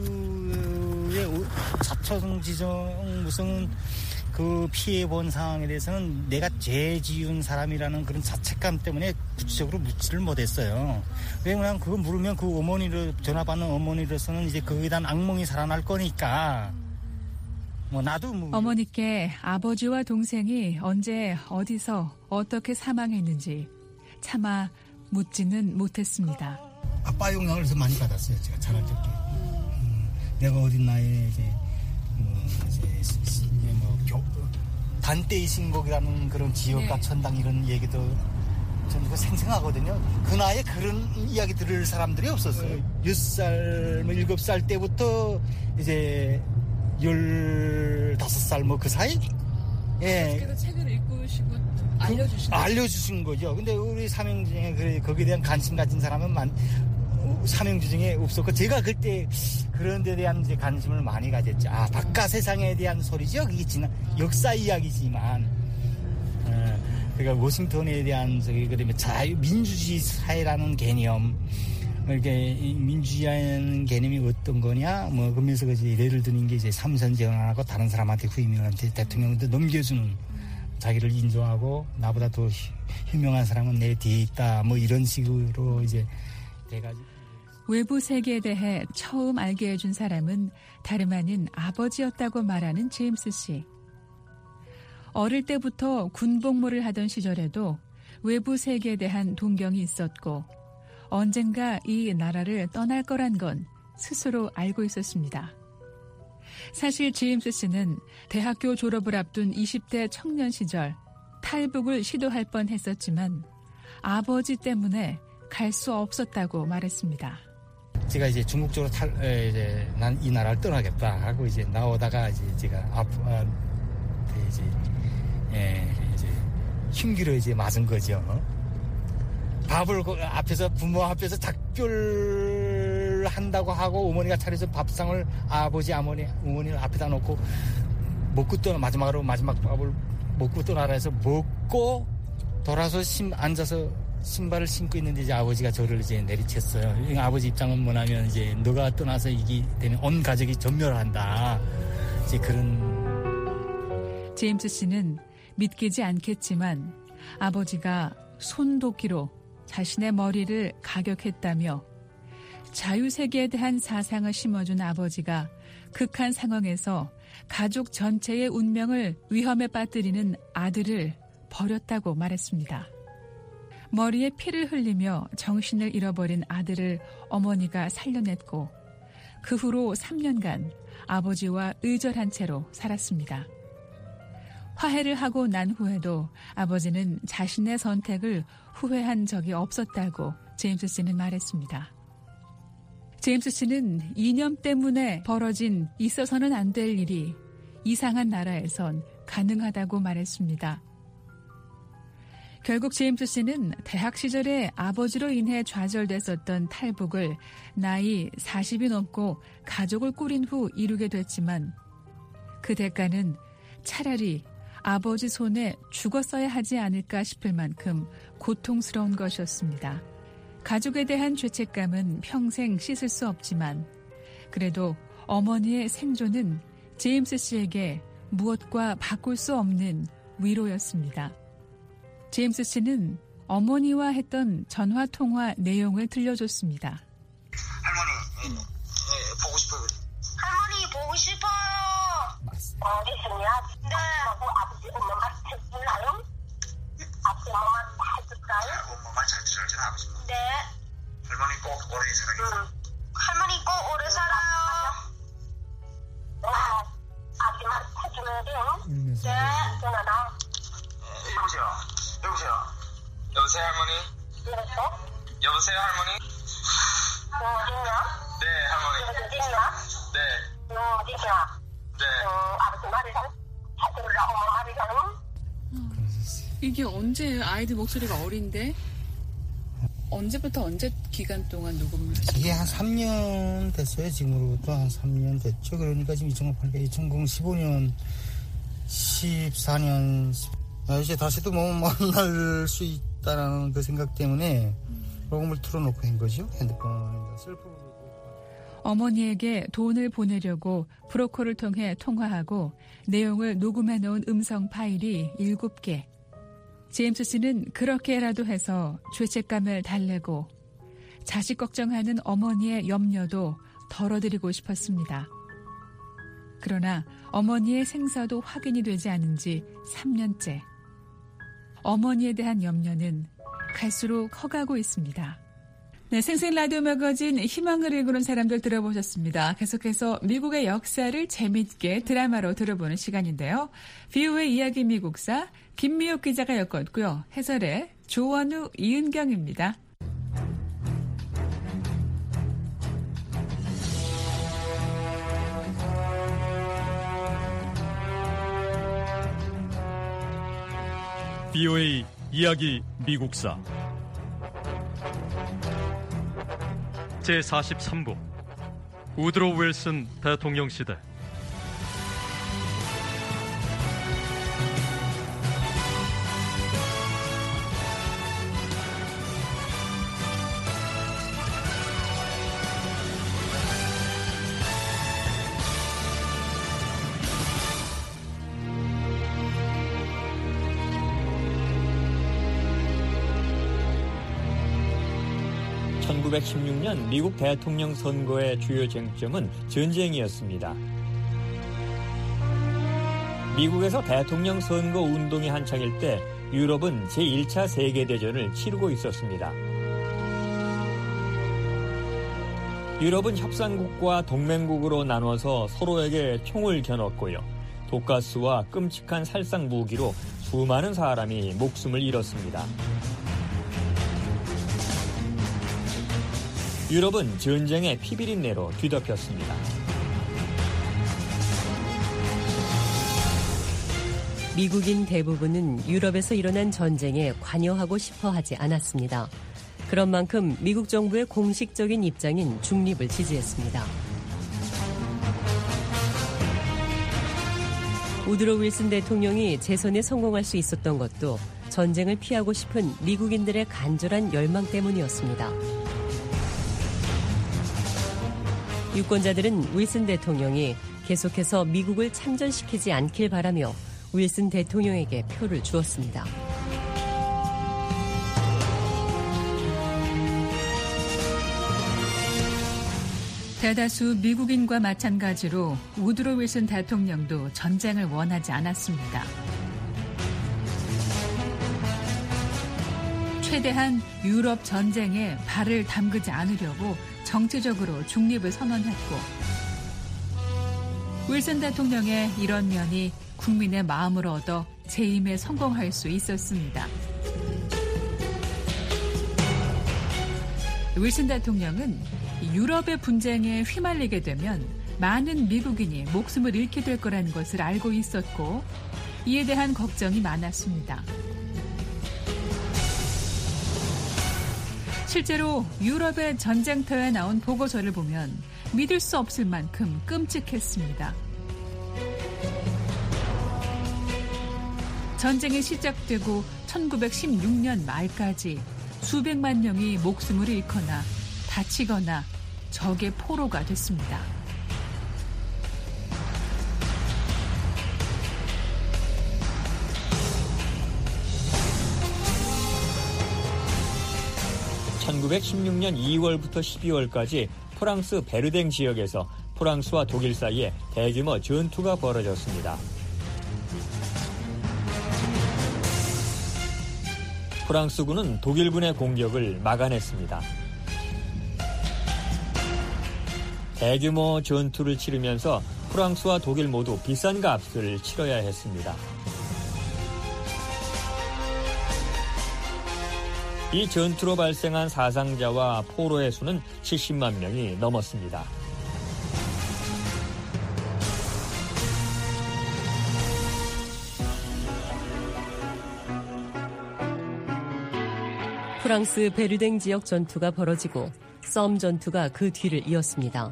이후에 사촌 지정 무슨 그 피해 본 상황에 대해서는 내가 죄 지은 사람이라는 그런 자책감 때문에 구체적으로 묻지를 못했어요. 왜냐면 그거 물으면 그 어머니를 전화 받는 어머니로서는 이제 거기에 대한 악몽이 살아날 거니까. 뭐 나도 뭐 어머니께 아버지와 동생이 언제 어디서 어떻게 사망했는지 차마 묻지는 못했습니다. 아빠 영향을 좀 많이 받았어요. 제가 자랄 적에. 음, 내가 어린 나이에 이제, 뭐, 이제, 이제 뭐 교, 단떼의 신곡이라는 그런 지역과 네. 천당 이런 얘기도 저는 그 생생하거든요. 그 나이에 그런 이야기 들을 사람들이 없었어요. 여섯 살, 뭐 일곱 살 때부터 이제 열다섯 살 뭐 그 사이? 예. 그래서 책을 읽으시고 알려주신 그, 알려주신 거죠. 근데 우리 삼형주 중에 그, 거기에 대한 관심 가진 사람은 만, 삼형주 중에 없었고, 제가 그때 그런 데 대한 이제 관심을 많이 가졌죠. 아, 바깥 세상에 대한 소리죠. 그게 지난 역사 이야기지만, 어, 그러니까 워싱턴에 대한 저기, 그러면 자유, 민주주의 사회라는 개념, 이렇게 민주주의라는 개념이 어떤 거냐, 뭐, 그러면서 예를 드는 게 이제 삼선제언하고 다른 사람한테 후임한테 대통령한테 넘겨주는 자기를 인정하고 나보다 더 유명한 사람은 내 뒤에 있다, 뭐 이런 식으로 이제 돼가지고. 외부 세계에 대해 처음 알게 해준 사람은 다름 아닌 아버지였다고 말하는 제임스 씨. 어릴 때부터 군복무를 하던 시절에도 외부 세계에 대한 동경이 있었고 언젠가 이 나라를 떠날 거란 건 스스로 알고 있었습니다. 사실 제임스 씨는 대학교 졸업을 앞둔 이십 대 청년 시절 탈북을 시도할 뻔했었지만 아버지 때문에 갈 수 없었다고 말했습니다. 제가 이제 중국 쪽으로 탈, 에, 이제 난 이 나라를 떠나겠다 하고 이제 나오다가 이제 제가 앞, 아, 이제, 예, 이제 흉기로 이제 맞은 거죠. 밥을 앞에서 부모 앞에서 작별 한다고 하고 어머니가 차려서 밥상을 아버지 어머니 어머니를 앞에다 놓고 먹고 떠나 마지막으로 마지막 밥을 먹고 떠나라 해서 먹고 돌아서 심 앉아서 신발을 신고 있는데 이제 아버지가 저를 이제 내리쳤어요. 아버지 입장은 뭐냐면 이제 너가 떠나서 이게 되면 온 가족이 전멸한다. 이제 그런. 제임스 씨는 믿기지 않겠지만 아버지가 손도끼로 자신의 머리를 가격했다며 자유세계에 대한 사상을 심어준 아버지가 극한 상황에서 가족 전체의 운명을 위험에 빠뜨리는 아들을 버렸다고 말했습니다. 머리에 피를 흘리며 정신을 잃어버린 아들을 어머니가 살려냈고 그 후로 삼 년간 아버지와 의절한 채로 살았습니다. 화해를 하고 난 후에도 아버지는 자신의 선택을 후회한 적이 없었다고 제임스 씨는 말했습니다. 제임스 씨는 이념 때문에 벌어진 있어서는 안 될 일이 이상한 나라에선 가능하다고 말했습니다. 결국 제임스 씨는 대학 시절에 아버지로 인해 좌절됐었던 탈북을 나이 사십이 넘고 가족을 꾸린 후 이루게 됐지만 그 대가는 차라리 아버지 손에 죽었어야 하지 않을까 싶을 만큼 고통스러운 것이었습니다. 가족에 대한 죄책감은 평생 씻을 수 없지만 그래도 어머니의 생존은 제임스 씨에게 무엇과 바꿀 수 없는 위로였습니다. 제임스 씨는 어머니와 했던 전화통화 내용을 들려줬습니다. 할머니, 음. 예, 보고 싶어요. 할머니 보고 싶어요. 어디 있냐? 네. 아버지 엄마 말 해주나요? 아버지 엄마 말 해줄까요? 엄마 말 잘 들어야지 아버지. 네. 할머니 꼭 오래 살아요. 응. 할머니 꼭 오래 살아요. 와, 아버지 말 해줘야 돼요. 음, 네. 전화 나. 여보세요. 여보세요. 여보세요 할머니. 여보세요. 여보세요 할머니. 너 어딨냐? 네 할머니. 어딨냐? 네. 너 어딨냐? 네. 어, 아버지 말을 잘 들으라. 엄마 말을 잘은. 이게 언제 아이들 목소리가 어린데? 언제부터 언제 기간 동안 녹음을 하셨어요? 이게 한 삼 년 됐어요. 지금으로부터 한 삼 년 됐죠. 그러니까 지금 이천팔 년, 이천십오 년, 십사 년, 이제 다시 또 뭐 만날 수 있다라는 그 생각 때문에 녹음을 틀어놓고 한 거죠. 핸드폰 셀프. 어머니에게 돈을 보내려고 브로커를 통해 통화하고 내용을 녹음해 놓은 음성 파일이 일곱 개. 제임스 씨는 그렇게라도 해서 죄책감을 달래고 자식 걱정하는 어머니의 염려도 덜어드리고 싶었습니다. 그러나 어머니의 생사도 확인이 되지 않은 지 삼 년째. 어머니에 대한 염려는 갈수록 커가고 있습니다. 네, 생생 라디오 매거진 희망을 일구는 사람들 들어보셨습니다. 계속해서 미국의 역사를 재밌게 드라마로 들어보는 시간인데요. 비오의 이야기 미국사 김미옥 기자가 엮었고요. 해설의 조원우, 이은경입니다. 비오의 이야기 미국사 제사십삼 부 우드로 윌슨 대통령 시대. 천구백십육 년 미국 대통령 선거의 주요 쟁점은 전쟁이었습니다. 미국에서 대통령 선거 운동이 한창일 때 유럽은 제일 차 세계대전을 치르고 있었습니다. 유럽은 협상국과 동맹국으로 나눠서 서로에게 총을 겨눴고요. 독가스와 끔찍한 살상 무기로 수많은 사람이 목숨을 잃었습니다. 유럽은 전쟁의 피비린내로 뒤덮였습니다. 미국인 대부분은 유럽에서 일어난 전쟁에 관여하고 싶어 하지 않았습니다. 그런 만큼 미국 정부의 공식적인 입장인 중립을 지지했습니다. 우드로 윌슨 대통령이 재선에 성공할 수 있었던 것도 전쟁을 피하고 싶은 미국인들의 간절한 열망 때문이었습니다. 유권자들은 윌슨 대통령이 계속해서 미국을 참전시키지 않길 바라며 윌슨 대통령에게 표를 주었습니다. 대다수 미국인과 마찬가지로 우드로 윌슨 대통령도 전쟁을 원하지 않았습니다. 최대한 유럽 전쟁에 발을 담그지 않으려고 정치적으로 중립을 선언했고, 윌슨 대통령의 이런 면이 국민의 마음을 얻어 재임에 성공할 수 있었습니다. 윌슨 대통령은 유럽의 분쟁에 휘말리게 되면 많은 미국인이 목숨을 잃게 될 거라는 것을 알고 있었고, 이에 대한 걱정이 많았습니다. 실제로 유럽의 전쟁터에 나온 보고서를 보면 믿을 수 없을 만큼 끔찍했습니다. 전쟁이 시작되고 천구백십육 년 말까지 수백만 명이 목숨을 잃거나 다치거나 적의 포로가 됐습니다. 천구백십육 년 이월부터 십이월까지 프랑스 베르댕 지역에서 프랑스와 독일 사이에 대규모 전투가 벌어졌습니다. 프랑스군은 독일군의 공격을 막아냈습니다. 대규모 전투를 치르면서 프랑스와 독일 모두 비싼 값을 치러야 했습니다. 이 전투로 발생한 사상자와 포로의 수는 칠십만 명이 넘었습니다. 프랑스 베르댕 지역 전투가 벌어지고 썸 전투가 그 뒤를 이었습니다.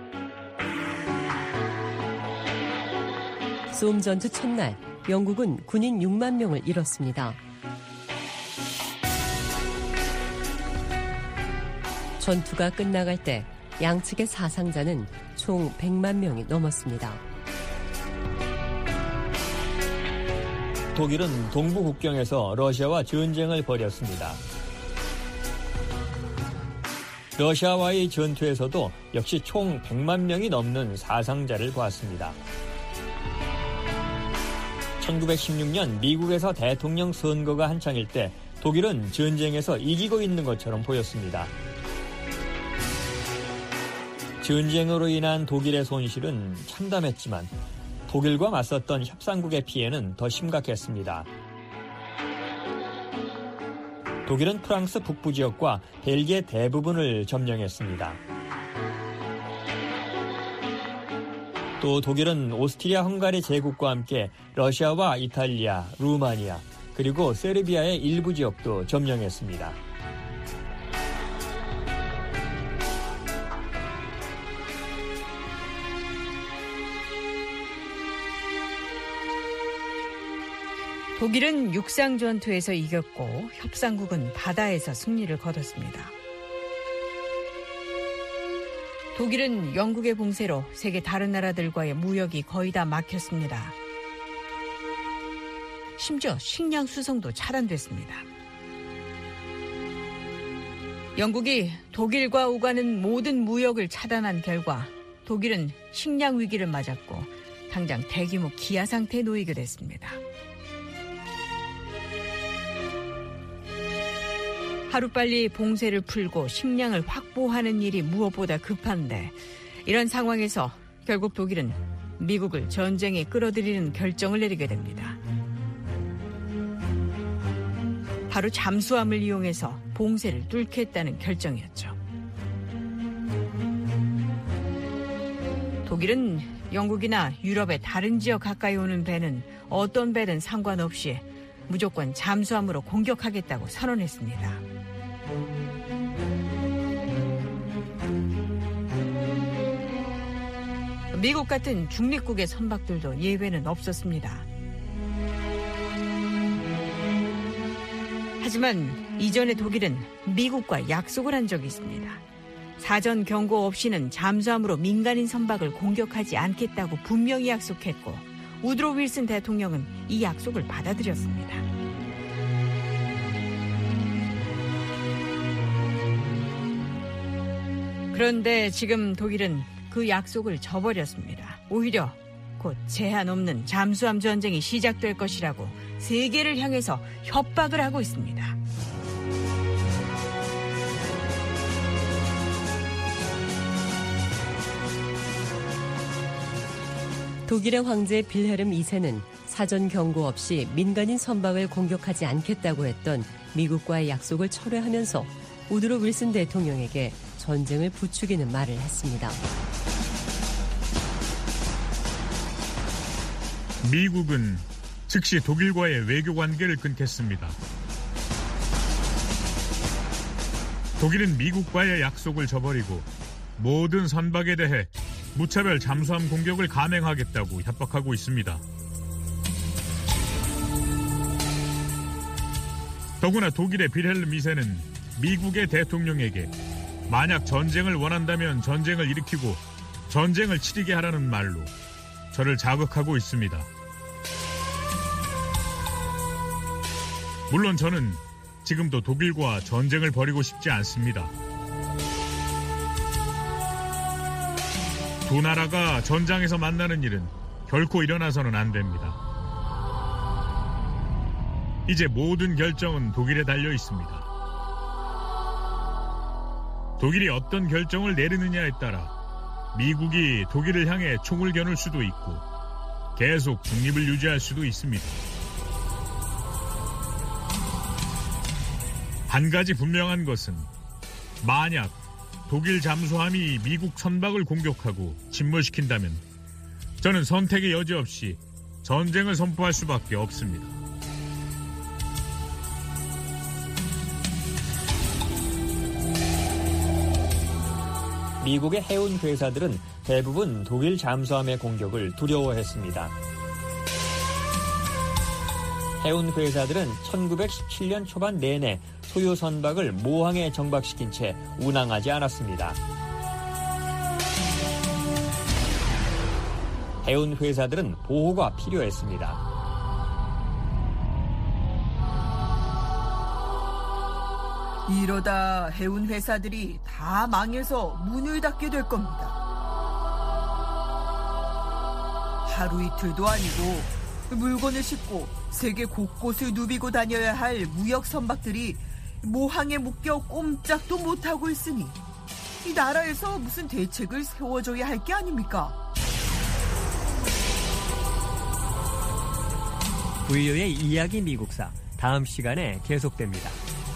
썸 전투 첫날, 영국은 군인 육만 명을 잃었습니다. 전투가 끝나갈 때 양측의 사상자는 총 백만 명이 넘었습니다. 독일은 동부 국경에서 러시아와 전쟁을 벌였습니다. 러시아와의 전투에서도 역시 총 백만 명이 넘는 사상자를 보았습니다. 천구백십육 년 미국에서 대통령 선거가 한창일 때 독일은 전쟁에서 이기고 있는 것처럼 보였습니다. 전쟁으로 인한 독일의 손실은 참담했지만 독일과 맞섰던 협상국의 피해는 더 심각했습니다. 독일은 프랑스 북부 지역과 벨기에 대부분을 점령했습니다. 또 독일은 오스트리아 헝가리 제국과 함께 러시아와 이탈리아, 루마니아, 그리고 세르비아의 일부 지역도 점령했습니다. 독일은 육상 전투에서 이겼고 협상국은 바다에서 승리를 거뒀습니다. 독일은 영국의 봉쇄로 세계 다른 나라들과의 무역이 거의 다 막혔습니다. 심지어 식량 수송도 차단됐습니다. 영국이 독일과 오가는 모든 무역을 차단한 결과 독일은 식량 위기를 맞았고 당장 대규모 기아 상태에 놓이게 됐습니다. 하루빨리 봉쇄를 풀고 식량을 확보하는 일이 무엇보다 급한데 이런 상황에서 결국 독일은 미국을 전쟁에 끌어들이는 결정을 내리게 됩니다. 바로 잠수함을 이용해서 봉쇄를 뚫겠다는 결정이었죠. 독일은 영국이나 유럽의 다른 지역 가까이 오는 배는 어떤 배든 상관없이 무조건 잠수함으로 공격하겠다고 선언했습니다. 미국 같은 중립국의 선박들도 예외는 없었습니다. 하지만 이전에 독일은 미국과 약속을 한 적이 있습니다. 사전 경고 없이는 잠수함으로 민간인 선박을 공격하지 않겠다고 분명히 약속했고 우드로 윌슨 대통령은 이 약속을 받아들였습니다. 그런데 지금 독일은 그 약속을 저버렸습니다. 오히려 곧 제한 없는 잠수함 전쟁이 시작될 것이라고 세계를 향해서 협박을 하고 있습니다. 독일의 황제 빌헤름 이 세는 사전 경고 없이 민간인 선박을 공격하지 않겠다고 했던 미국과의 약속을 철회하면서 우드로 윌슨 대통령에게 전쟁을 부추기는 말을 했습니다. 미국은 즉시 독일과의 외교 관계를 끊겠습니다. 독일은 미국과의 약속을 저버리고 모든 선박에 대해 무차별 잠수함 공격을 감행하겠다고 협박하고 있습니다. 더구나 독일의 빌헬름 이 세는 미국의 대통령에게 만약 전쟁을 원한다면 전쟁을 일으키고 전쟁을 치르게 하라는 말로 저를 자극하고 있습니다. 물론 저는 지금도 독일과 전쟁을 벌이고 싶지 않습니다. 두 나라가 전장에서 만나는 일은 결코 일어나서는 안 됩니다. 이제 모든 결정은 독일에 달려 있습니다. 독일이 어떤 결정을 내리느냐에 따라 미국이 독일을 향해 총을 겨눌 수도 있고 계속 중립을 유지할 수도 있습니다. 한 가지 분명한 것은 만약 독일 잠수함이 미국 선박을 공격하고 침몰시킨다면 저는 선택의 여지 없이 전쟁을 선포할 수밖에 없습니다. 미국의 해운 회사들은 대부분 독일 잠수함의 공격을 두려워했습니다. 해운 회사들은 천구백십칠 년 초반 내내 소유 선박을 모항에 정박시킨 채 운항하지 않았습니다. 해운 회사들은 보호가 필요했습니다. 이러다 해운 회사들이 다 망해서 문을 닫게 될 겁니다. 하루 이틀도 아니고 물건을 싣고 세계 곳곳을 누비고 다녀야 할 무역 선박들이 모항에 묶여 꼼짝도 못하고 있으니 이 나라에서 무슨 대책을 세워줘야 할 게 아닙니까? 브이오에이 이야기 미국사 다음 시간에 계속됩니다.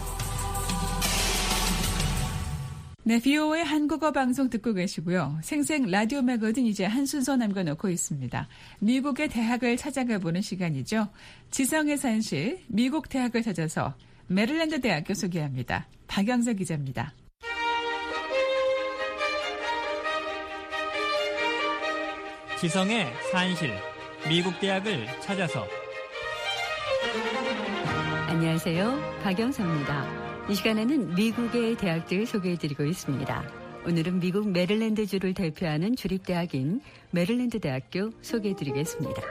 네, 브이오에이 한국어 방송 듣고 계시고요. 생생 라디오 매거진 이제 한 순서 남겨놓고 있습니다. 미국의 대학을 찾아가 보는 시간이죠. 지성의 산실, 미국 대학을 찾아서 메릴랜드 대학교 소개합니다. 박영서 기자입니다. 지성의 산실, 미국 대학을 찾아서. 안녕하세요. 박영서입니다. 이 시간에는 미국의 대학들을 소개해드리고 있습니다. 오늘은 미국 메릴랜드주를 대표하는 주립대학인 메릴랜드 대학교 소개해드리겠습니다.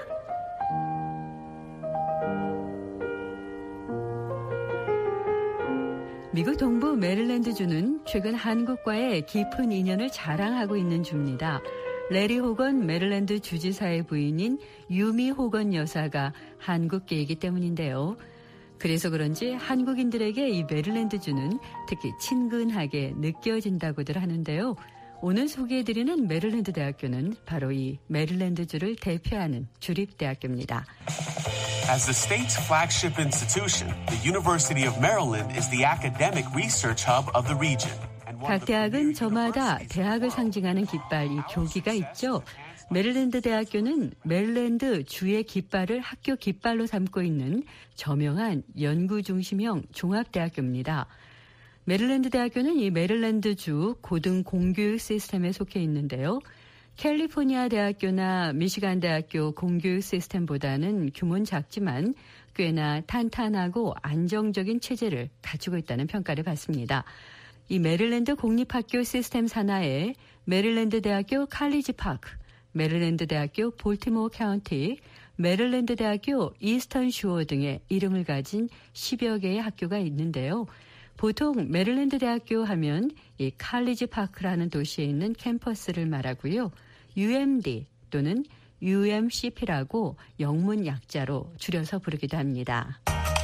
미국 동부 메릴랜드주는 최근 한국과의 깊은 인연을 자랑하고 있는 주입니다. 레리 호건 메릴랜드 주지사의 부인인 유미 호건 여사가 한국계이기 때문인데요. 그래서 그런지 한국인들에게 이 메릴랜드주는 특히 친근하게 느껴진다고들 하는데요. 오늘 소개해드리는 메릴랜드 대학교는 바로 이 메릴랜드주를 대표하는 주립대학교입니다. As the state's flagship institution, the University of Maryland is the academic research hub of the region. 각 대학은 저마다 대학을 상징하는 깃발, 이 교기가 있죠. 메릴랜드 대학교는 메릴랜드 주의 깃발을 학교 깃발로 삼고 있는 저명한 연구 중심형 종합대학교입니다. 메릴랜드 대학교는 이 메릴랜드주 고등 공교육 시스템에 속해 있는데요. 캘리포니아 대학교나 미시간 대학교 공교육 시스템보다는 규모는 작지만 꽤나 탄탄하고 안정적인 체제를 갖추고 있다는 평가를 받습니다. 이 메릴랜드 공립학교 시스템 산하에 메릴랜드 대학교 칼리지 파크, 메릴랜드 대학교 볼티모어 카운티, 메릴랜드 대학교 이스턴 슈어 등의 이름을 가진 십여 개의 학교가 있는데요. 보통 메릴랜드 대학교 하면 이 칼리지 파크라는 도시에 있는 캠퍼스를 말하고요. 유엠디 또는 유엠씨피라고 영문 약자로 줄여서 부르기도 합니다.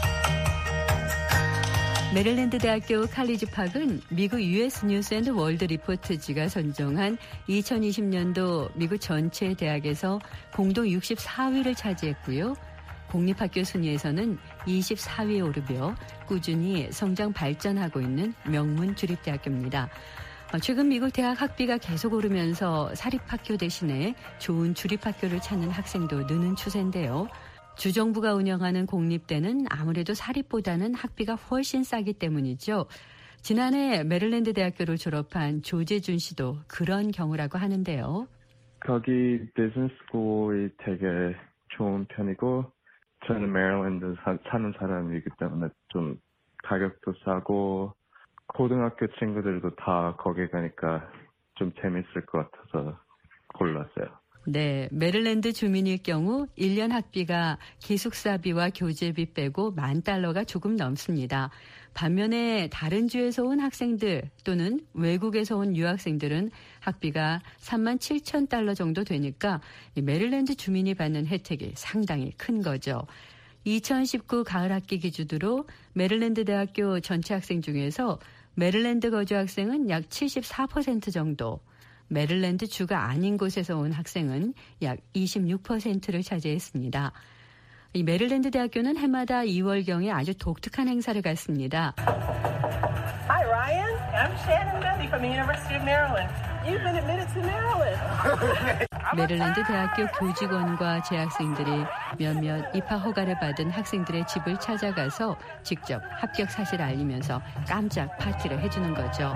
메릴랜드 대학교 칼리지 파크는 미국 유에스 뉴스 앤드 월드 리포트지가 선정한 이천이십 년도 미국 전체 대학에서 공동 육십사 위를 차지했고요. 공립학교 순위에서는 이십사 위에 오르며 꾸준히 성장 발전하고 있는 명문 주립대학교입니다. 최근 미국 대학 학비가 계속 오르면서 사립학교 대신에 좋은 주립학교를 찾는 학생도 느는 추세인데요. 주정부가 운영하는 공립대는 아무래도 사립보다는 학비가 훨씬 싸기 때문이죠. 지난해 메릴랜드 대학교를 졸업한 조재준 씨도 그런 경우라고 하는데요. 거기 비즈니스 스쿨이 되게 좋은 편이고 저는 메릴랜드 사, 사는 사람이기 때문에 좀 가격도 싸고 고등학교 친구들도 다 거기 가니까 좀 재밌을 것 같아서 골랐어요. 네, 메릴랜드 주민일 경우 일 년 학비가 기숙사비와 교재비 빼고 만 달러가 조금 넘습니다. 반면에 다른 주에서 온 학생들 또는 외국에서 온 유학생들은 학비가 삼만 칠천 달러 정도 되니까 메릴랜드 주민이 받는 혜택이 상당히 큰 거죠. 이천십구 가을 학기 기준으로 메릴랜드 대학교 전체 학생 중에서 메릴랜드 거주 학생은 약 칠십사 퍼센트 정도, 메릴랜드 주가 아닌 곳에서 온 학생은 약 이십육 퍼센트를 차지했습니다. 이 메릴랜드 대학교는 해마다 이월경에 아주 독특한 행사를 갖습니다. Hi Ryan, I'm Shannon Betty from the University of Maryland. You've been admitted to Maryland. 메릴랜드 대학교 교직원과 재학생들이 몇몇 입학 허가를 받은 학생들의 집을 찾아가서 직접 합격 사실을 알리면서 깜짝 파티를 해주는 거죠.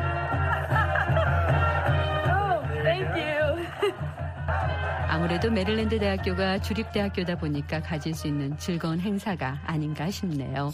아무래도 메릴랜드 대학교가 주립대학교다 보니까 가질 수 있는 즐거운 행사가 아닌가 싶네요.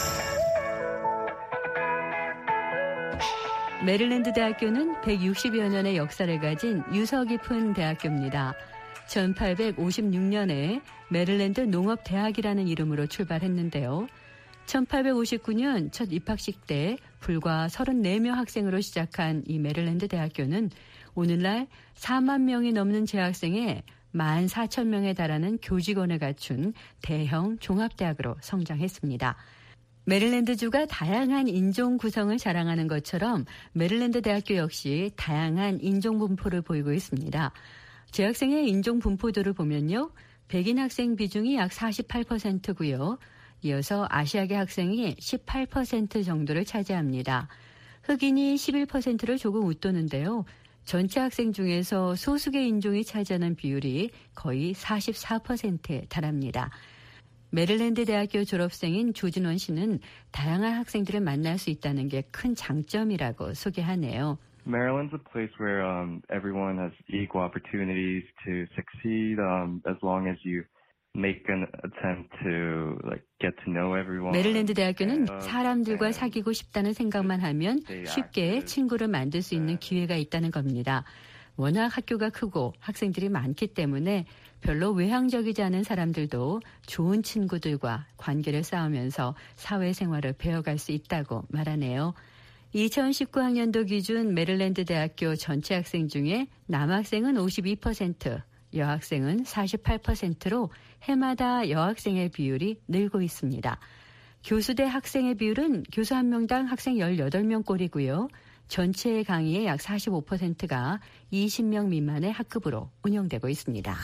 메릴랜드 대학교는 백육십여 년의 역사를 가진 유서 깊은 대학교입니다. 천팔백오십육 년에 메릴랜드 농업대학이라는 이름으로 출발했는데요. 천팔백오십구 년 첫 입학식 때 불과 서른네 명 학생으로 시작한 이 메릴랜드 대학교는 오늘날 사만 명이 넘는 재학생에 만 사천 명에 달하는 교직원을 갖춘 대형 종합대학으로 성장했습니다. 메릴랜드주가 다양한 인종 구성을 자랑하는 것처럼 메릴랜드 대학교 역시 다양한 인종 분포를 보이고 있습니다. 재학생의 인종 분포도를 보면요. 백인 학생 비중이 약 사십팔 퍼센트고요. 이어서 아시아계 학생이 십팔 퍼센트 정도를 차지합니다. 흑인이 십일 퍼센트를 조금 웃도는데요. 전체 학생 중에서 소수계 인종이 차지하는 비율이 거의 사십사 퍼센트에 달합니다. 메릴랜드 대학교 졸업생인 조진원 씨는 다양한 학생들을 만날 수 있다는 게 큰 장점이라고 소개하네요. Maryland's a place where um, everyone has equal opportunities to succeed um, as long as you make an attempt to like get to know everyone. 메릴랜드 대학교는 사람들과 사귀고 싶다는 생각만 하면 쉽게 친구를 만들 수 있는 기회가 있다는 겁니다. 워낙 학교가 크고 학생들이 많기 때문에 별로 외향적이지 않은 사람들도 좋은 친구들과 관계를 쌓으면서 사회생활을 배워갈 수 있다고 말하네요. 이천십구 학년도 기준 메릴랜드 대학교 전체 학생 중에 남학생은 오십이 퍼센트, 여학생은 사십팔 퍼센트로 해마다 여학생의 비율이 늘고 있습니다. 교수대 학생의 비율은 교수 한 명당 학생 열여덟 명꼴이고요. 전체 강의의 약 사십오 퍼센트가 이십 명 미만의 학급으로 운영되고 있습니다.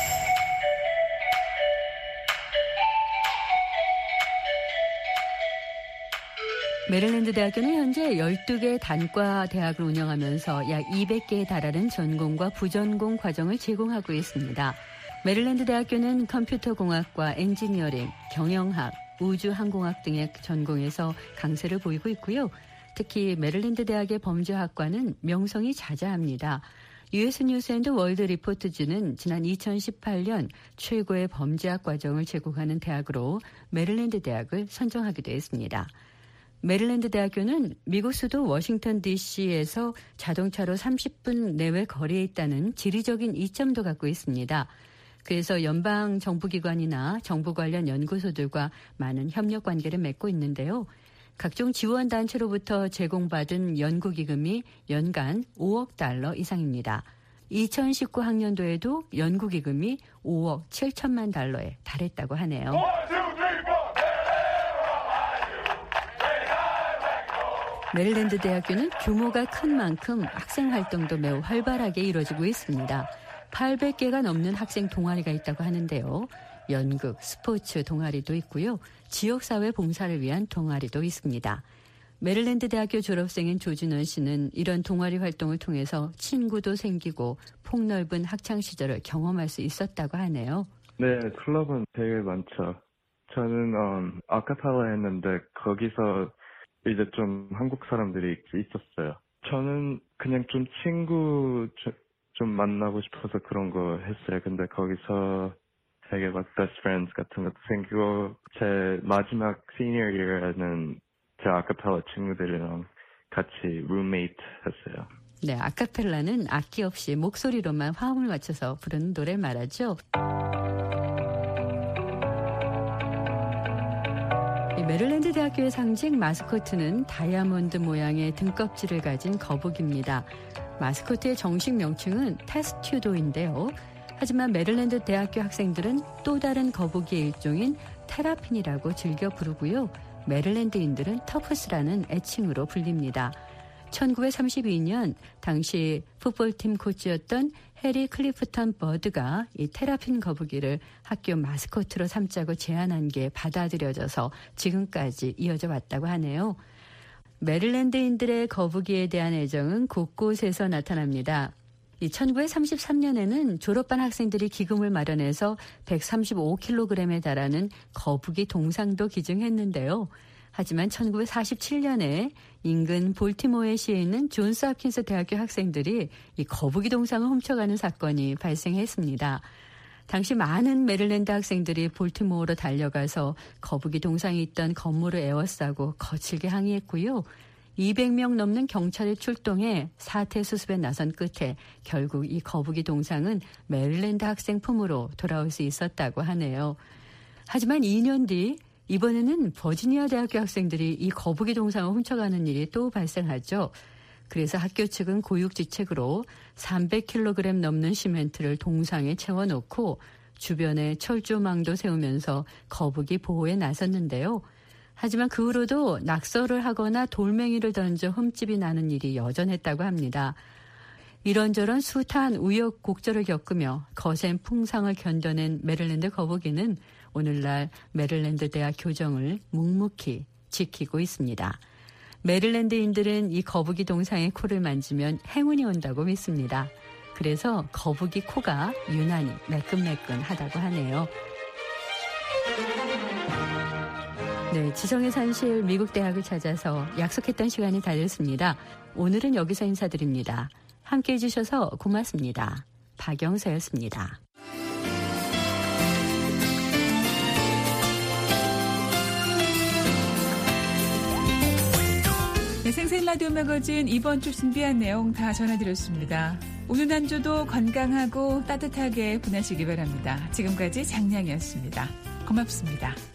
메릴랜드 대학교는 현재 열두 개 단과 대학을 운영하면서 약 이백 개에 달하는 전공과 부전공 과정을 제공하고 있습니다. 메릴랜드 대학교는 컴퓨터공학과 엔지니어링, 경영학, 우주항공학 등의 전공에서 강세를 보이고 있고요. 특히 메릴랜드 대학의 범죄학과는 명성이 자자합니다. 유에스 뉴스 앤드 월드 리포트즈는 지난 이천십팔 년 최고의 범죄학 과정을 제공하는 대학으로 메릴랜드 대학을 선정하기도 했습니다. 메릴랜드 대학교는 미국 수도 워싱턴 디씨에서 자동차로 삼십 분 내외 거리에 있다는 지리적인 이점도 갖고 있습니다. 그래서 연방 정부기관이나 정부 관련 연구소들과 많은 협력 관계를 맺고 있는데요. 각종 지원 단체로부터 제공받은 연구기금이 연간 오억 달러 이상입니다. 이천십구 학년도에도 연구기금이 오억 칠천만 달러에 달했다고 하네요. 메릴랜드 대학교는 규모가 큰 만큼 학생 활동도 매우 활발하게 이루어지고 있습니다. 팔백 개가 넘는 학생 동아리가 있다고 하는데요. 연극, 스포츠 동아리도 있고요. 지역사회 봉사를 위한 동아리도 있습니다. 메릴랜드 대학교 졸업생인 조진원 씨는 이런 동아리 활동을 통해서 친구도 생기고 폭넓은 학창시절을 경험할 수 있었다고 하네요. 네, 클럽은 되게 많죠. 저는 음, 아카펠라 했는데 거기서 이제 좀 한국 사람들이 있었어요. 저는 그냥 좀 친구 좀 만나고 싶어서 그런 거 했어요. 근데 거기서 되게 막 best friends 같은 것도 생기고 제 마지막 senior year에는 제 아카펠라 친구들이랑 같이 roommate 했어요. 네, 아카펠라는 악기 없이 목소리로만 화음을 맞춰서 부르는 노래를 말하죠. 이 메릴랜드 대학교의 상징 마스코트는 다이아몬드 모양의 등껍질을 가진 거북입니다. 마스코트의 정식 명칭은 테스튜도인데요. 하지만 메릴랜드 대학교 학생들은 또 다른 거북이의 일종인 테라핀이라고 즐겨 부르고요. 메릴랜드인들은 터프스라는 애칭으로 불립니다. 천구백삼십이 년 당시 풋볼팀 코치였던 해리 클리프턴 버드가 이 테라핀 거북이를 학교 마스코트로 삼자고 제안한 게 받아들여져서 지금까지 이어져 왔다고 하네요. 메릴랜드인들의 거북이에 대한 애정은 곳곳에서 나타납니다. 이 천구백삼십삼 년에는 졸업반 학생들이 기금을 마련해서 백삼십오 킬로그램에 달하는 거북이 동상도 기증했는데요. 하지만 천구백사십칠 년에 인근 볼티모어에 시에 있는 존스 홉킨스 대학교 학생들이 이 거북이 동상을 훔쳐가는 사건이 발생했습니다. 당시 많은 메릴랜드 학생들이 볼티모어로 달려가서 거북이 동상이 있던 건물을 에워싸고 거칠게 항의했고요. 이백 명 넘는 경찰이 출동해 사태 수습에 나선 끝에 결국 이 거북이 동상은 메릴랜드 학생 품으로 돌아올 수 있었다고 하네요. 하지만 이 년 뒤 이번에는 버지니아 대학교 학생들이 이 거북이 동상을 훔쳐가는 일이 또 발생하죠. 그래서 학교 측은 고육지책으로 삼백 킬로그램 넘는 시멘트를 동상에 채워놓고 주변에 철조망도 세우면서 거북이 보호에 나섰는데요. 하지만 그 후로도 낙서를 하거나 돌멩이를 던져 흠집이 나는 일이 여전했다고 합니다. 이런저런 숱한 우여곡절을 겪으며 거센 풍상을 견뎌낸 메릴랜드 거북이는 오늘날 메릴랜드 대학 교정을 묵묵히 지키고 있습니다. 메릴랜드인들은 이 거북이 동상의 코를 만지면 행운이 온다고 믿습니다. 그래서 거북이 코가 유난히 매끈매끈하다고 하네요. 네, 지성의 산실 미국 대학을 찾아서 약속했던 시간이 다 됐습니다. 오늘은 여기서 인사드립니다. 함께해 주셔서 고맙습니다. 박영서였습니다. 네, 생생 라디오 매거진 이번 주 준비한 내용 다 전해드렸습니다. 오늘 한 주도 건강하고 따뜻하게 보내시기 바랍니다. 지금까지 장량이었습니다. 고맙습니다.